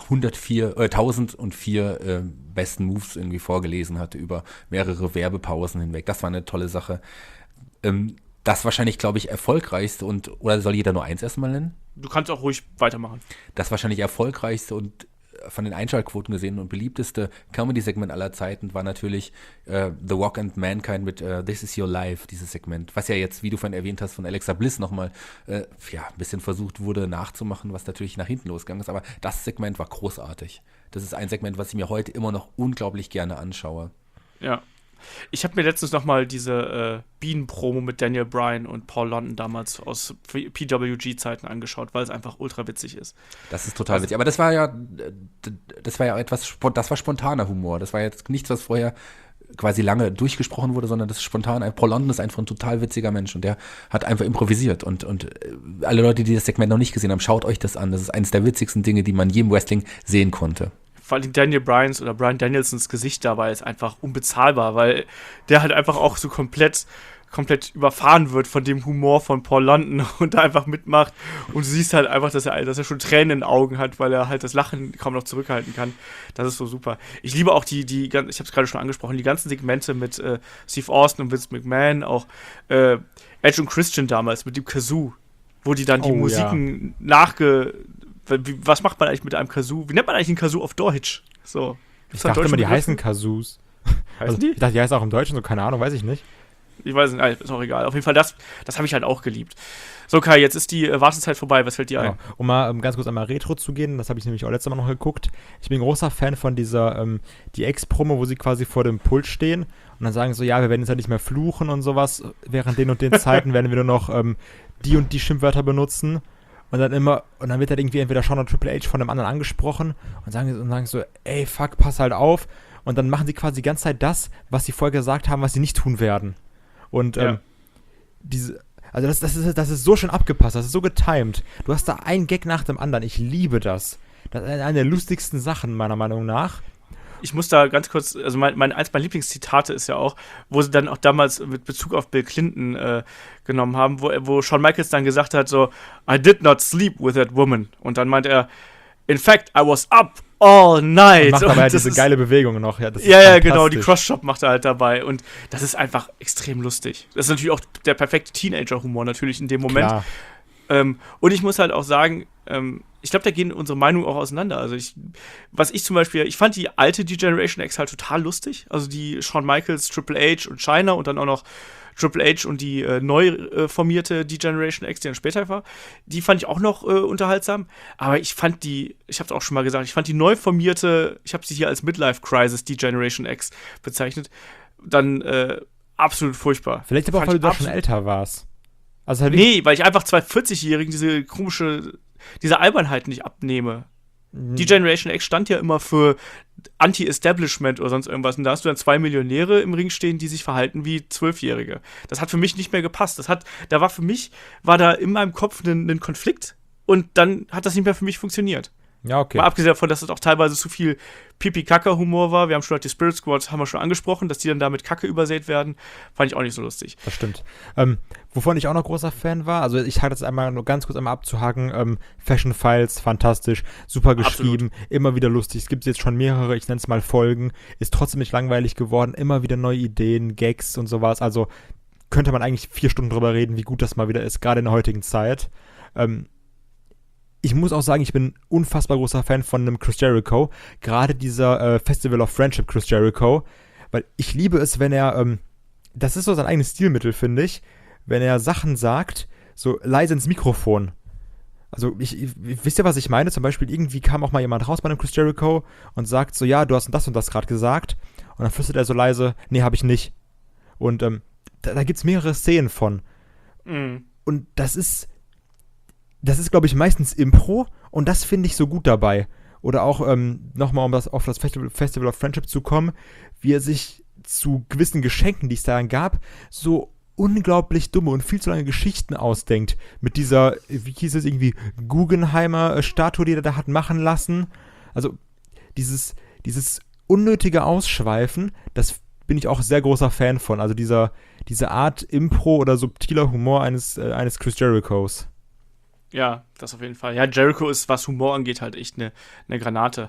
1004 besten Moves irgendwie vorgelesen hatte über mehrere Werbepausen hinweg. Das war eine tolle Sache. Das wahrscheinlich, glaube ich, erfolgreichste oder soll jeder nur eins erstmal nennen? Du kannst auch ruhig weitermachen. Das wahrscheinlich erfolgreichste und von den Einschaltquoten gesehen und beliebteste Comedy-Segment aller Zeiten war natürlich The Rock and Mankind mit This Is Your Life, dieses Segment, was ja jetzt, wie du vorhin erwähnt hast, von Alexa Bliss nochmal ein bisschen versucht wurde nachzumachen, was natürlich nach hinten losgegangen ist, aber das Segment war großartig. Das ist ein Segment, was ich mir heute immer noch unglaublich gerne anschaue. Ja. Ich habe mir letztens nochmal diese Bienen-Promo mit Daniel Bryan und Paul London damals aus PWG-Zeiten angeschaut, weil es einfach ultra witzig ist. Das ist total witzig. Aber das war ja etwas, das war spontaner Humor. Das war jetzt nichts, was vorher quasi lange durchgesprochen wurde, sondern das ist spontan. Paul London ist einfach ein total witziger Mensch und der hat einfach improvisiert. Und alle Leute, die das Segment noch nicht gesehen haben, schaut euch das an. Das ist eines der witzigsten Dinge, die man je im Wrestling sehen konnte. Vor allem Daniel Bryans oder Bryan Danielsons Gesicht dabei ist einfach unbezahlbar, weil der halt einfach auch so komplett komplett überfahren wird von dem Humor von Paul London und da einfach mitmacht. Und du siehst halt einfach, dass er schon Tränen in den Augen hat, weil er halt das Lachen kaum noch zurückhalten kann. Das ist so super. Ich liebe auch ich habe es gerade schon angesprochen, die ganzen Segmente mit Steve Austin und Vince McMahon, auch Edge und Christian damals mit dem Kazoo, wo die dann die Musiken was macht man eigentlich mit einem Kazoo? Wie nennt man eigentlich einen Kazoo auf Deutsch? So. Ich dachte immer, die heißen Kazoos. Heißen die? Ich dachte, die heißen auch im Deutschen, so keine Ahnung, weiß ich nicht. Ich weiß nicht, ist auch egal. Auf jeden Fall, das habe ich halt auch geliebt. So, Kai, jetzt ist die Wartezeit vorbei. Was fällt dir ein? Um mal ganz kurz einmal Retro zu gehen, das habe ich nämlich auch letztes Mal noch geguckt. Ich bin ein großer Fan von dieser die Ex-Promo, wo sie quasi vor dem Pult stehen und dann sagen so, ja, wir werden jetzt halt nicht mehr fluchen und sowas. Während den und den Zeiten werden wir nur noch die und die Schimpfwörter benutzen. Und dann wird halt irgendwie entweder Shawn oder Triple H von dem anderen angesprochen und sagen so, ey, fuck, pass halt auf. Und dann machen sie quasi die ganze Zeit das, was sie vorher gesagt haben, was sie nicht tun werden. Und das ist so schön abgepasst, das ist so getimed. Du hast da einen Gag nach dem anderen. Ich liebe das. Das ist eine der lustigsten Sachen, meiner Meinung nach. Ich muss da ganz kurz, also eins meiner Lieblingszitate ist ja auch, wo sie dann auch damals mit Bezug auf Bill Clinton genommen haben, wo Shawn Michaels dann gesagt hat, so, I did not sleep with that woman. Und dann meint er, in fact, I was up all night. Und macht dabei diese geile Bewegung noch. Ja, genau, die Cross-Chop macht er halt dabei. Und das ist einfach extrem lustig. Das ist natürlich auch der perfekte Teenager-Humor natürlich in dem Moment. Klar. Und ich muss halt auch sagen, ich glaube, da gehen unsere Meinungen auch auseinander. Also ich fand die alte D-Generation X halt total lustig. Also die Shawn Michaels, Triple H und Chyna und dann auch noch Triple H und die neu formierte D-Generation X, die dann später war, die fand ich auch noch unterhaltsam. Aber ich fand ich habe es auch schon mal gesagt, ich fand die neu formierte, ich habe sie hier als Midlife Crisis D-Generation X bezeichnet, dann absolut furchtbar. Vielleicht aber auch, weil du da schon älter warst. Also halt weil ich einfach 40-Jährigen diese Albernheit nicht abnehme. Die Generation X stand ja immer für Anti-Establishment oder sonst irgendwas. Und da hast du dann 2 Millionäre im Ring stehen, die sich verhalten wie 12-Jährige. Das hat für mich nicht mehr gepasst. War da in meinem Kopf ein Konflikt und dann hat das nicht mehr für mich funktioniert. Ja, okay. Mal abgesehen davon, dass es auch teilweise zu viel Pipi-Kaka-Humor war. Wir haben schon die Spirit Squad, haben wir schon angesprochen, dass die dann da mit Kacke übersät werden. Fand ich auch nicht so lustig. Das stimmt. Wovon ich auch noch großer Fan war, also ich hatte das einmal nur ganz kurz abzuhaken, Fashion Files, fantastisch, super geschrieben, absolut. Immer wieder lustig. Es gibt jetzt schon mehrere, ich nenne es mal Folgen, ist trotzdem nicht langweilig geworden, immer wieder neue Ideen, Gags und sowas. Also könnte man eigentlich 4 Stunden drüber reden, wie gut das mal wieder ist, gerade in der heutigen Zeit. Ich muss auch sagen, ich bin ein unfassbar großer Fan von einem Chris Jericho. Gerade dieser Festival of Friendship Chris Jericho. Weil ich liebe es, wenn er, das ist so sein eigenes Stilmittel, finde ich, wenn er Sachen sagt, so leise ins Mikrofon. Also, wisst ihr, was ich meine? Zum Beispiel, irgendwie kam auch mal jemand raus bei einem Chris Jericho und sagt so, ja, du hast das und das gerade gesagt. Und dann flüstert er so leise, nee, habe ich nicht. Und da gibt's mehrere Szenen von. Mhm. Und das ist, glaube ich, meistens Impro und das finde ich so gut dabei. Oder auch, nochmal, auf das Festival of Friendship zu kommen, wie er sich zu gewissen Geschenken, die es da gab, so unglaublich dumme und viel zu lange Geschichten ausdenkt. Mit dieser, wie hieß es, irgendwie Guggenheimer Statue, die er da hat machen lassen. Also dieses unnötige Ausschweifen, das bin ich auch sehr großer Fan von. Also diese Art Impro oder subtiler Humor eines Chris Jerichos. Ja, das auf jeden Fall. Ja, Jericho ist, was Humor angeht, halt echt eine Granate.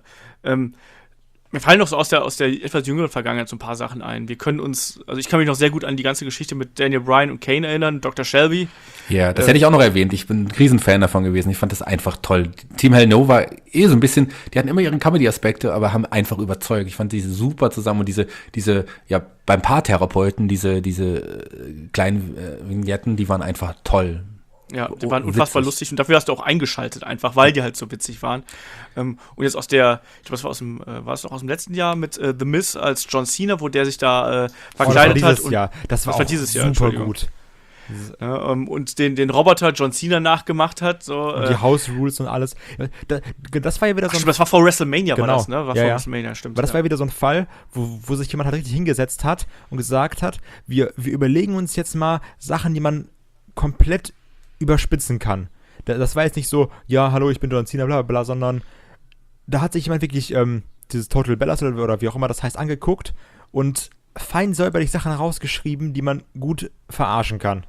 Mir fallen noch so aus der etwas jüngeren Vergangenheit so ein paar Sachen ein. Ich kann mich noch sehr gut an die ganze Geschichte mit Daniel Bryan und Kane erinnern, Dr. Shelby. Ja, das hätte ich auch noch erwähnt. Ich bin ein Riesenfan davon gewesen. Ich fand das einfach toll. Team Hell No war so ein bisschen, die hatten immer ihren Comedy-Aspekte, aber haben einfach überzeugt. Ich fand diese super zusammen und diese beim Paartherapeuten, diese kleinen Vignetten, die waren einfach toll. Ja, die waren unfassbar lustig und dafür hast du auch eingeschaltet einfach, weil die halt so witzig waren. Und jetzt ich glaube, das war es noch aus dem letzten Jahr mit The Miz als John Cena, wo der sich da verkleidet hat. Das war dieses Jahr super gut. Und den Roboter John Cena nachgemacht hat. So, und die House Rules und alles. Das war ja wieder so das war vor WrestleMania, genau. War das, ne? Vor WrestleMania, stimmt. Aber das war ja wieder so ein Fall, wo sich jemand halt richtig hingesetzt hat und gesagt hat, wir überlegen uns jetzt mal Sachen, die man komplett überspitzen kann. Das war jetzt nicht so, ja, hallo, ich bin John Cena, bla bla bla, sondern da hat sich jemand wirklich dieses Total Bellas oder wie auch immer das heißt angeguckt und fein säuberlich Sachen rausgeschrieben, die man gut verarschen kann.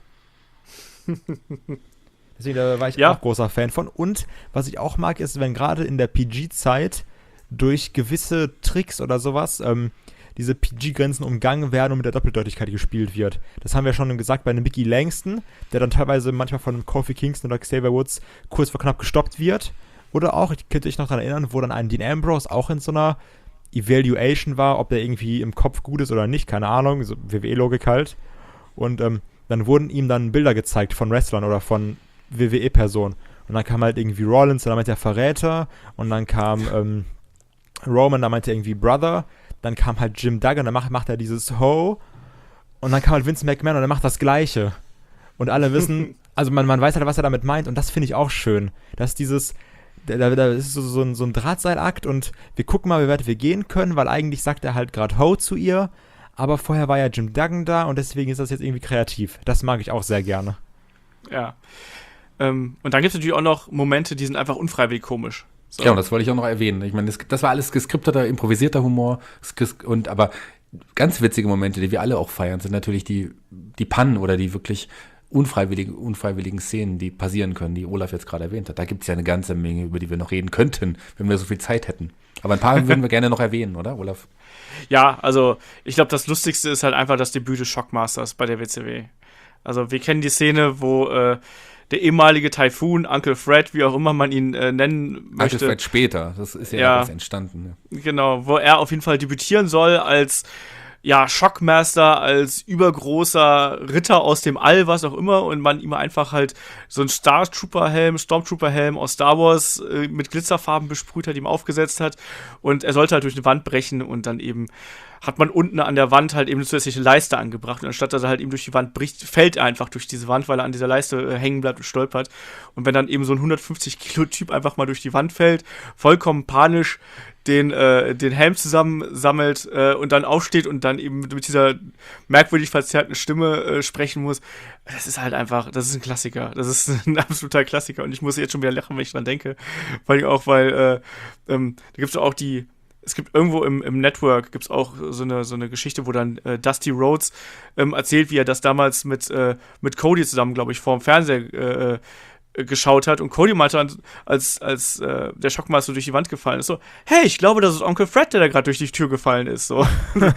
Deswegen da war ich auch großer Fan von. Und was ich auch mag, ist, wenn gerade in der PG-Zeit durch gewisse Tricks oder sowas diese PG-Grenzen umgangen werden und mit der Doppeldeutigkeit gespielt wird. Das haben wir schon gesagt bei einem Mickey Langston, der dann teilweise manchmal von einem Kofi Kingston oder Xavier Woods kurz vor knapp gestoppt wird. Oder auch, ich könnte mich noch daran erinnern, wo dann ein Dean Ambrose auch in so einer Evaluation war, ob der irgendwie im Kopf gut ist oder nicht, keine Ahnung, so WWE-Logik halt. Und dann wurden ihm dann Bilder gezeigt von Wrestlern oder von WWE-Personen. Und dann kam halt irgendwie Rollins, dann meinte er Verräter. Und dann kam Roman, dann meinte er irgendwie Brother. Dann kam halt Jim Duggan, dann macht er dieses Ho. Und dann kam halt Vince McMahon und er macht das Gleiche. Und alle wissen, also man weiß halt, was er damit meint. Und das finde ich auch schön. Dass dieses, da ist so ein Drahtseilakt und wir gucken mal, wie weit wir gehen können, weil eigentlich sagt er halt gerade Ho zu ihr. Aber vorher war ja Jim Duggan da und deswegen ist das jetzt irgendwie kreativ. Das mag ich auch sehr gerne. Ja. Und dann gibt es natürlich auch noch Momente, die sind einfach unfreiwillig komisch. So. Ja, und das wollte ich auch noch erwähnen. Ich meine, das war alles geskripteter, improvisierter Humor. Aber ganz witzige Momente, die wir alle auch feiern, sind natürlich die Pannen oder die wirklich unfreiwilligen Szenen, die passieren können, die Olaf jetzt gerade erwähnt hat. Da gibt es ja eine ganze Menge, über die wir noch reden könnten, wenn wir so viel Zeit hätten. Aber ein paar würden wir gerne noch erwähnen, oder, Olaf? Ja, also ich glaube, das Lustigste ist halt einfach das Debüt des Shockmasters bei der WCW. Also wir kennen die Szene, wo der ehemalige Typhoon, Uncle Fred, wie auch immer man ihn nennen möchte. Uncle Fred später, das ist ja etwas entstanden. Ja. Genau, wo er auf jeden Fall debütieren soll als Shockmaster, als übergroßer Ritter aus dem All, was auch immer, und man ihm einfach halt so einen Stormtrooper-Helm aus Star Wars mit Glitzerfarben besprüht hat, ihm aufgesetzt hat, und er sollte halt durch eine Wand brechen und dann eben hat man unten an der Wand halt eben eine zusätzliche Leiste angebracht und anstatt dass er halt eben durch die Wand bricht, fällt er einfach durch diese Wand, weil er an dieser Leiste hängen bleibt und stolpert. Und wenn dann eben so ein 150-Kilo-Typ einfach mal durch die Wand fällt, vollkommen panisch den Helm zusammensammelt und dann aufsteht und dann eben mit dieser merkwürdig verzerrten Stimme sprechen muss, das ist halt einfach, das ist ein Klassiker. Das ist ein absoluter Klassiker und ich muss jetzt schon wieder lachen, wenn ich dran denke. Weil da gibt es auch es gibt irgendwo im Network gibt's auch so eine Geschichte, wo dann Dusty Rhodes erzählt, wie er das damals mit Cody zusammen, glaube ich, vor dem Fernseher geschaut hat und Cody meinte dann, als der Schockmaster durch die Wand gefallen ist, so, hey, ich glaube, das ist Onkel Fred, der da gerade durch die Tür gefallen ist, so.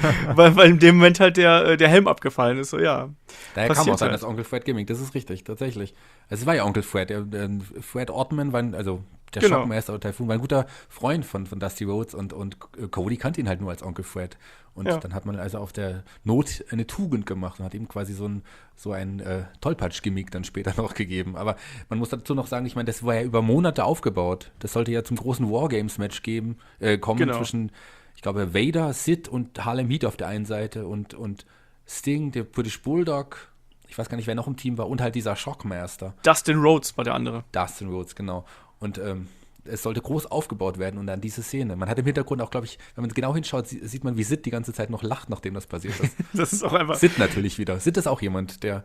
weil in dem Moment halt der Helm abgefallen ist, so, ja. Daher kam auch dann das Onkel Fred-Gimmick, das ist richtig, tatsächlich. Es war ja Onkel Fred, Fred Ortman war, also der Schockmaster oder Typhoon, war ein guter Freund von Dusty Rhodes und Cody kannte ihn halt nur als Onkel Fred. Und dann hat man also auf der Not eine Tugend gemacht und hat ihm quasi so ein Tollpatsch-Gimmick dann später noch gegeben. Aber man muss dazu noch sagen, ich meine, das war ja über Monate aufgebaut. Das sollte ja zum großen Wargames-Match kommen zwischen, ich glaube, Vader, Sid und Harlem Heat auf der einen Seite und Sting, der British Bulldog, ich weiß gar nicht, wer noch im Team war, und halt dieser Shockmaster. Dustin Rhodes war der andere. Dustin Rhodes, genau. Und es sollte groß aufgebaut werden und dann diese Szene. Man hat im Hintergrund auch, glaube ich, wenn man genau hinschaut, sieht man, wie Sid die ganze Zeit noch lacht, nachdem das passiert ist. Das ist auch einfach... Sid natürlich wieder. Sid ist auch jemand, der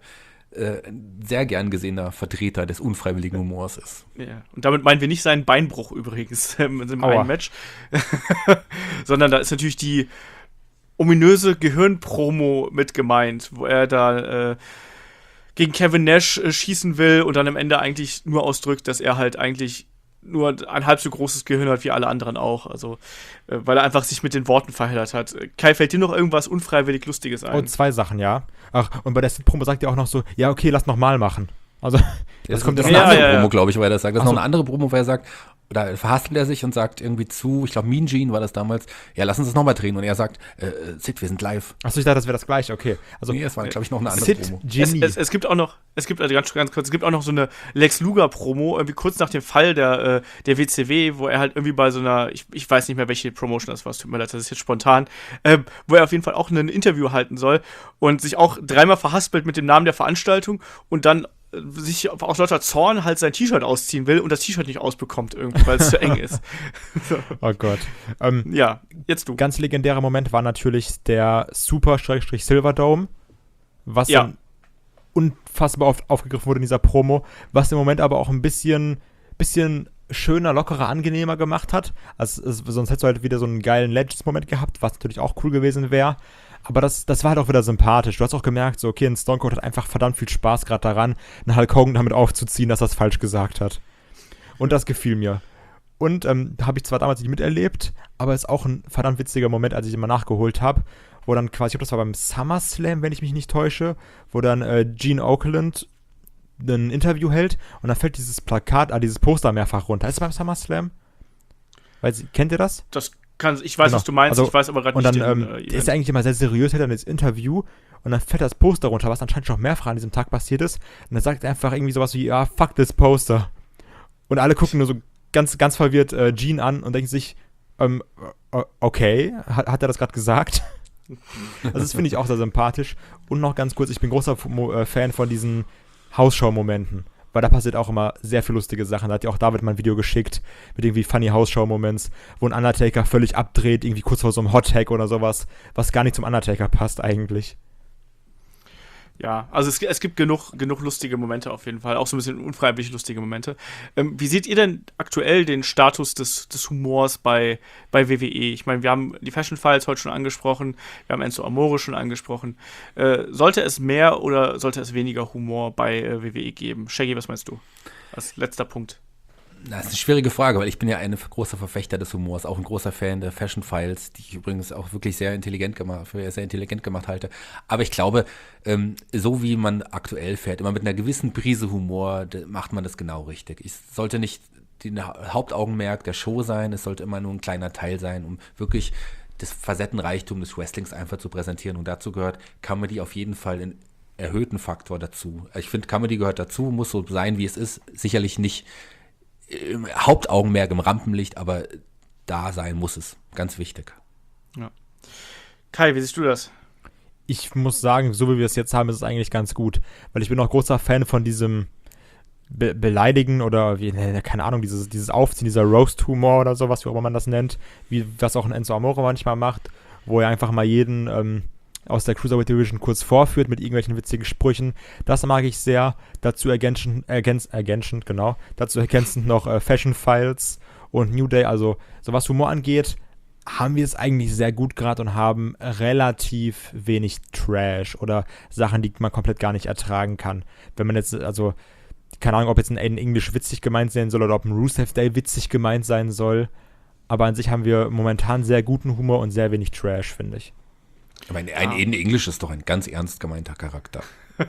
ein sehr gern gesehener Vertreter des unfreiwilligen Humors ist. Ja. Und damit meinen wir nicht seinen Beinbruch übrigens im einen Match, sondern da ist natürlich die ominöse Gehirnpromo mit gemeint, wo er da gegen Kevin Nash schießen will und dann am Ende eigentlich nur ausdrückt, dass er halt eigentlich nur ein halb so großes Gehirn hat wie alle anderen auch. Also, weil er einfach sich mit den Worten verheddert hat. Kai, fällt dir noch irgendwas unfreiwillig Lustiges ein? Oh, 2 Sachen, ja. Ach, und bei der Promo sagt er auch noch so, ja, okay, lass nochmal machen. Also, das kommt eine andere Promo, glaube ich, wo er das sagt. Das ist noch eine andere Promo, wo er sagt, da verhaspelt er sich und sagt irgendwie zu, ich glaube, Mean Gene war das damals, ja, lass uns das nochmal drehen. Und er sagt, Sid, wir sind live. Achso, ich dachte, das wäre das Gleiche, okay. Also, nee, es war, glaube ich, noch eine andere Sid, Promo. Es gibt auch noch, ganz kurz, es gibt auch noch so eine Lex Luger-Promo, irgendwie kurz nach dem Fall der WCW, wo er halt irgendwie bei so einer, ich weiß nicht mehr, welche Promotion das war, es tut mir leid, das ist jetzt spontan, wo er auf jeden Fall auch ein Interview halten soll und sich auch 3-mal verhaspelt mit dem Namen der Veranstaltung und dann sich aus lauter Zorn halt sein T-Shirt ausziehen will und das T-Shirt nicht ausbekommt irgendwie, weil es zu eng ist. Oh Gott. Ja, jetzt du. Ganz legendärer Moment war natürlich der Super-Silverdome, was dann unfassbar oft aufgegriffen wurde in dieser Promo, was im Moment aber auch ein bisschen schöner, lockerer, angenehmer gemacht hat. Also sonst hättest du halt wieder so einen geilen Legends-Moment gehabt, was natürlich auch cool gewesen wäre. Aber das war halt auch wieder sympathisch. Du hast auch gemerkt, so, okay, ein Stone Cold hat einfach verdammt viel Spaß gerade daran, einen Hulk Hogan damit aufzuziehen, dass er es falsch gesagt hat. Und das gefiel mir. Und da habe ich zwar damals nicht miterlebt, aber ist auch ein verdammt witziger Moment, als ich immer nachgeholt habe, wo dann quasi, ich glaube, das war beim SummerSlam, wenn ich mich nicht täusche, wo dann Gene Okerlund ein Interview hält und dann fällt dieses Plakat, dieses Poster mehrfach runter. Ist es beim SummerSlam? Kennt ihr das? Ich weiß, was du meinst, also, ich weiß aber gerade nicht. Und dann der ist ja eigentlich immer sehr seriös, hält dann das Interview und dann fällt das Poster runter, was anscheinend schon mehrfach an diesem Tag passiert ist. Und dann sagt er einfach irgendwie sowas wie, ja, fuck this Poster. Und alle gucken nur so ganz, ganz verwirrt Gene an und denken sich, okay, hat er das gerade gesagt? Also das finde ich auch sehr sympathisch. Und noch ganz kurz, ich bin großer Fan von diesen Hausschau-Momenten. Weil da passiert auch immer sehr viel lustige Sachen. Da hat ja auch David mal ein Video geschickt mit irgendwie funny Hausschau-Moments, wo ein Undertaker völlig abdreht, irgendwie kurz vor so einem Hot-Tag oder sowas, was gar nicht zum Undertaker passt eigentlich. Ja, also es gibt genug lustige Momente auf jeden Fall, auch so ein bisschen unfreiwillig lustige Momente. Wie seht ihr denn aktuell den Status des Humors bei WWE? Ich meine, wir haben die Fashion Files heute schon angesprochen, wir haben Enzo Amore schon angesprochen. Sollte es mehr oder sollte es weniger Humor bei WWE geben? Shaggy, was meinst du? Als letzter Punkt. Das ist eine schwierige Frage, weil ich bin ja ein großer Verfechter des Humors, auch ein großer Fan der Fashion Files, die ich übrigens auch wirklich sehr intelligent gemacht halte. Aber ich glaube, so wie man aktuell fährt, immer mit einer gewissen Prise Humor, macht man das genau richtig. Es sollte nicht der Hauptaugenmerk der Show sein, es sollte immer nur ein kleiner Teil sein, um wirklich das Facettenreichtum des Wrestlings einfach zu präsentieren. Und dazu gehört Comedy auf jeden Fall in erhöhten Faktor dazu. Ich finde, Comedy gehört dazu, muss so sein, wie es ist. Sicherlich nicht im Hauptaugenmerk im Rampenlicht, aber da sein muss es. Ganz wichtig. Ja. Kai, wie siehst du das? Ich muss sagen, so wie wir es jetzt haben, ist es eigentlich ganz gut. Weil ich bin auch großer Fan von diesem Beleidigen oder, keine Ahnung, dieses Aufziehen, dieser Roast-Humor oder so, was auch immer man das nennt, was auch ein Enzo Amore manchmal macht, wo er einfach mal jeden aus der Cruiserweight Division kurz vorführt mit irgendwelchen witzigen Sprüchen. Das mag ich sehr. Dazu ergänzend noch Fashion Files und New Day. Also, so was Humor angeht, haben wir es eigentlich sehr gut gerade und haben relativ wenig Trash oder Sachen, die man komplett gar nicht ertragen kann. Wenn man jetzt, also, keine Ahnung, ob jetzt ein Aiden English witzig gemeint sein soll oder ob ein Rusev Day witzig gemeint sein soll. Aber an sich haben wir momentan sehr guten Humor und sehr wenig Trash, finde ich. Ich meine, ein Aiden English ist doch ein ganz ernst gemeinter Charakter.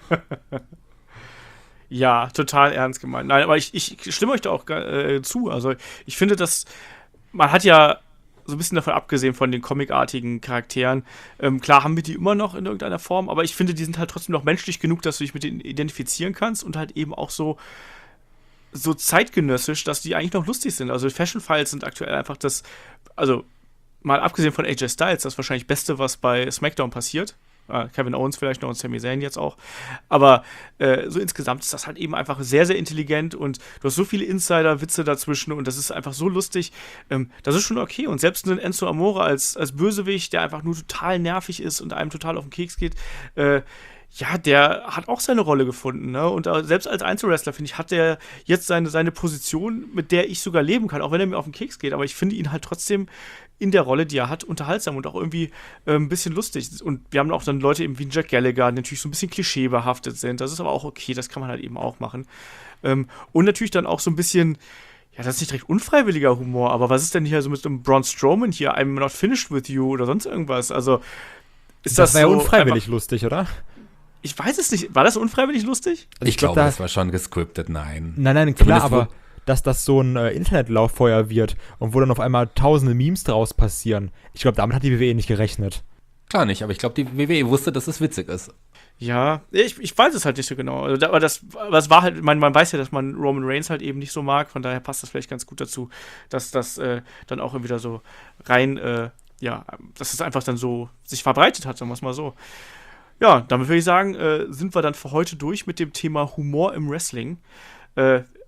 Ja, total ernst gemeint. Nein, aber ich stimme euch da auch zu. Also ich finde, dass man hat ja so ein bisschen davon abgesehen von den comicartigen Charakteren. Klar haben wir die immer noch in irgendeiner Form, aber ich finde, die sind halt trotzdem noch menschlich genug, dass du dich mit denen identifizieren kannst und halt eben auch so zeitgenössisch, dass die eigentlich noch lustig sind. Also Fashion Files sind aktuell einfach also mal abgesehen von AJ Styles, das wahrscheinlich Beste, was bei SmackDown passiert. Kevin Owens vielleicht noch und Sami Zayn jetzt auch. Aber so insgesamt ist das halt eben einfach sehr, sehr intelligent und du hast so viele Insider-Witze dazwischen und das ist einfach so lustig. Das ist schon okay. Und selbst ein Enzo Amore als Bösewicht, der einfach nur total nervig ist und einem total auf den Keks geht, ja, der hat auch seine Rolle gefunden, ne? Und selbst als Einzelwrestler, finde ich, hat der jetzt seine Position, mit der ich sogar leben kann, auch wenn er mir auf den Keks geht. Aber ich finde ihn halt trotzdem in der Rolle, die er hat, unterhaltsam und auch irgendwie ein bisschen lustig. Und wir haben auch dann Leute eben wie Jack Gallagher, die natürlich so ein bisschen klischeebehaftet sind. Das ist aber auch okay, das kann man halt eben auch machen. Und natürlich dann auch so ein bisschen, ja, das ist nicht direkt unfreiwilliger Humor, aber was ist denn hier so mit einem Braun Strowman hier, I'm not finished with you oder sonst irgendwas? Also, ist das war ja so unfreiwillig lustig, oder? Ich weiß es nicht. War das unfreiwillig lustig? Also ich glaube, das war schon gescriptet, nein. Nein, klar, aber dass das so ein Internetlauffeuer wird und wo dann auf einmal tausende Memes draus passieren. Ich glaube, damit hat die WWE nicht gerechnet. Klar nicht, aber ich glaube, die WWE wusste, dass es witzig ist. Ja, ich weiß es halt nicht so genau. Aber das war halt, man weiß ja, dass man Roman Reigns halt eben nicht so mag, von daher passt das vielleicht ganz gut dazu, dass das dann auch wieder so rein, dass es einfach dann so sich verbreitet hat, sagen wir es mal so. Ja, damit würde ich sagen, sind wir dann für heute durch mit dem Thema Humor im Wrestling.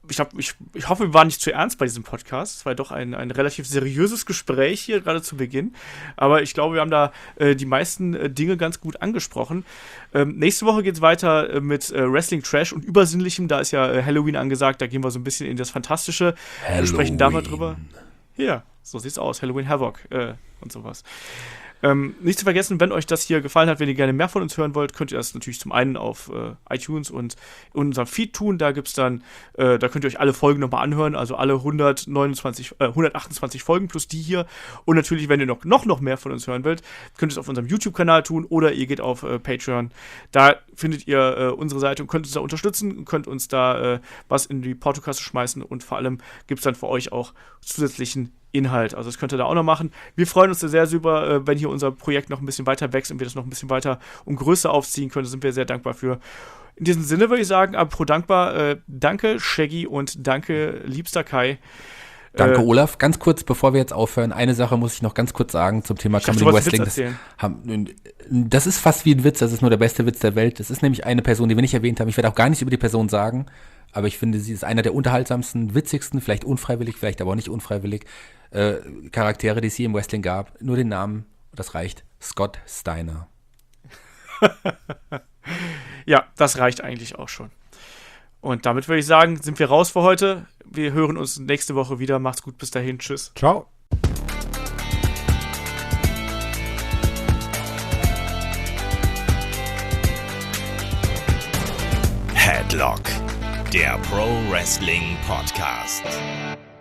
ich hoffe, wir waren nicht zu ernst bei diesem Podcast. Es war doch ein relativ seriöses Gespräch hier, gerade zu Beginn. Aber ich glaube, wir haben da die meisten Dinge ganz gut angesprochen. Nächste Woche geht es weiter mit Wrestling Trash und Übersinnlichem. Da ist ja Halloween angesagt. Da gehen wir so ein bisschen in das Fantastische. Wir sprechen da mal drüber. Ja, so sieht's aus. Halloween Havoc und sowas. Nicht zu vergessen, wenn euch das hier gefallen hat, wenn ihr gerne mehr von uns hören wollt, könnt ihr das natürlich zum einen auf iTunes und in unserem Feed tun. Da gibt's dann, da könnt ihr euch alle Folgen nochmal anhören, also alle 128 Folgen plus die hier. Und natürlich, wenn ihr noch mehr von uns hören wollt, könnt ihr es auf unserem YouTube-Kanal tun oder ihr geht auf Patreon. Da findet ihr unsere Seite und könnt uns da unterstützen, könnt uns da was in die Portokasse schmeißen und vor allem gibt's dann für euch auch zusätzlichen Inhalt. Also das könnt ihr da auch noch machen. Wir freuen uns sehr super, wenn hier unser Projekt noch ein bisschen weiter wächst und wir das noch ein bisschen weiter und größer aufziehen können. Da sind wir sehr dankbar für. In diesem Sinne würde ich sagen, apropos dankbar, danke Shaggy und danke liebster Kai. Danke Olaf. Ganz kurz, bevor wir jetzt aufhören, eine Sache muss ich noch ganz kurz sagen zum Thema Comedy Wrestling. Das ist fast wie ein Witz, das ist nur der beste Witz der Welt. Das ist nämlich eine Person, die wir nicht erwähnt haben. Ich werde auch gar nichts über die Person sagen, aber ich finde, sie ist einer der unterhaltsamsten, witzigsten, vielleicht unfreiwillig, vielleicht aber auch nicht unfreiwillig, Charaktere, die es hier im Wrestling gab. Nur den Namen, das reicht. Scott Steiner. Ja, das reicht eigentlich auch schon. Und damit würde ich sagen, sind wir raus für heute. Wir hören uns nächste Woche wieder. Macht's gut, bis dahin. Tschüss. Ciao. Headlock, der Pro Wrestling Podcast.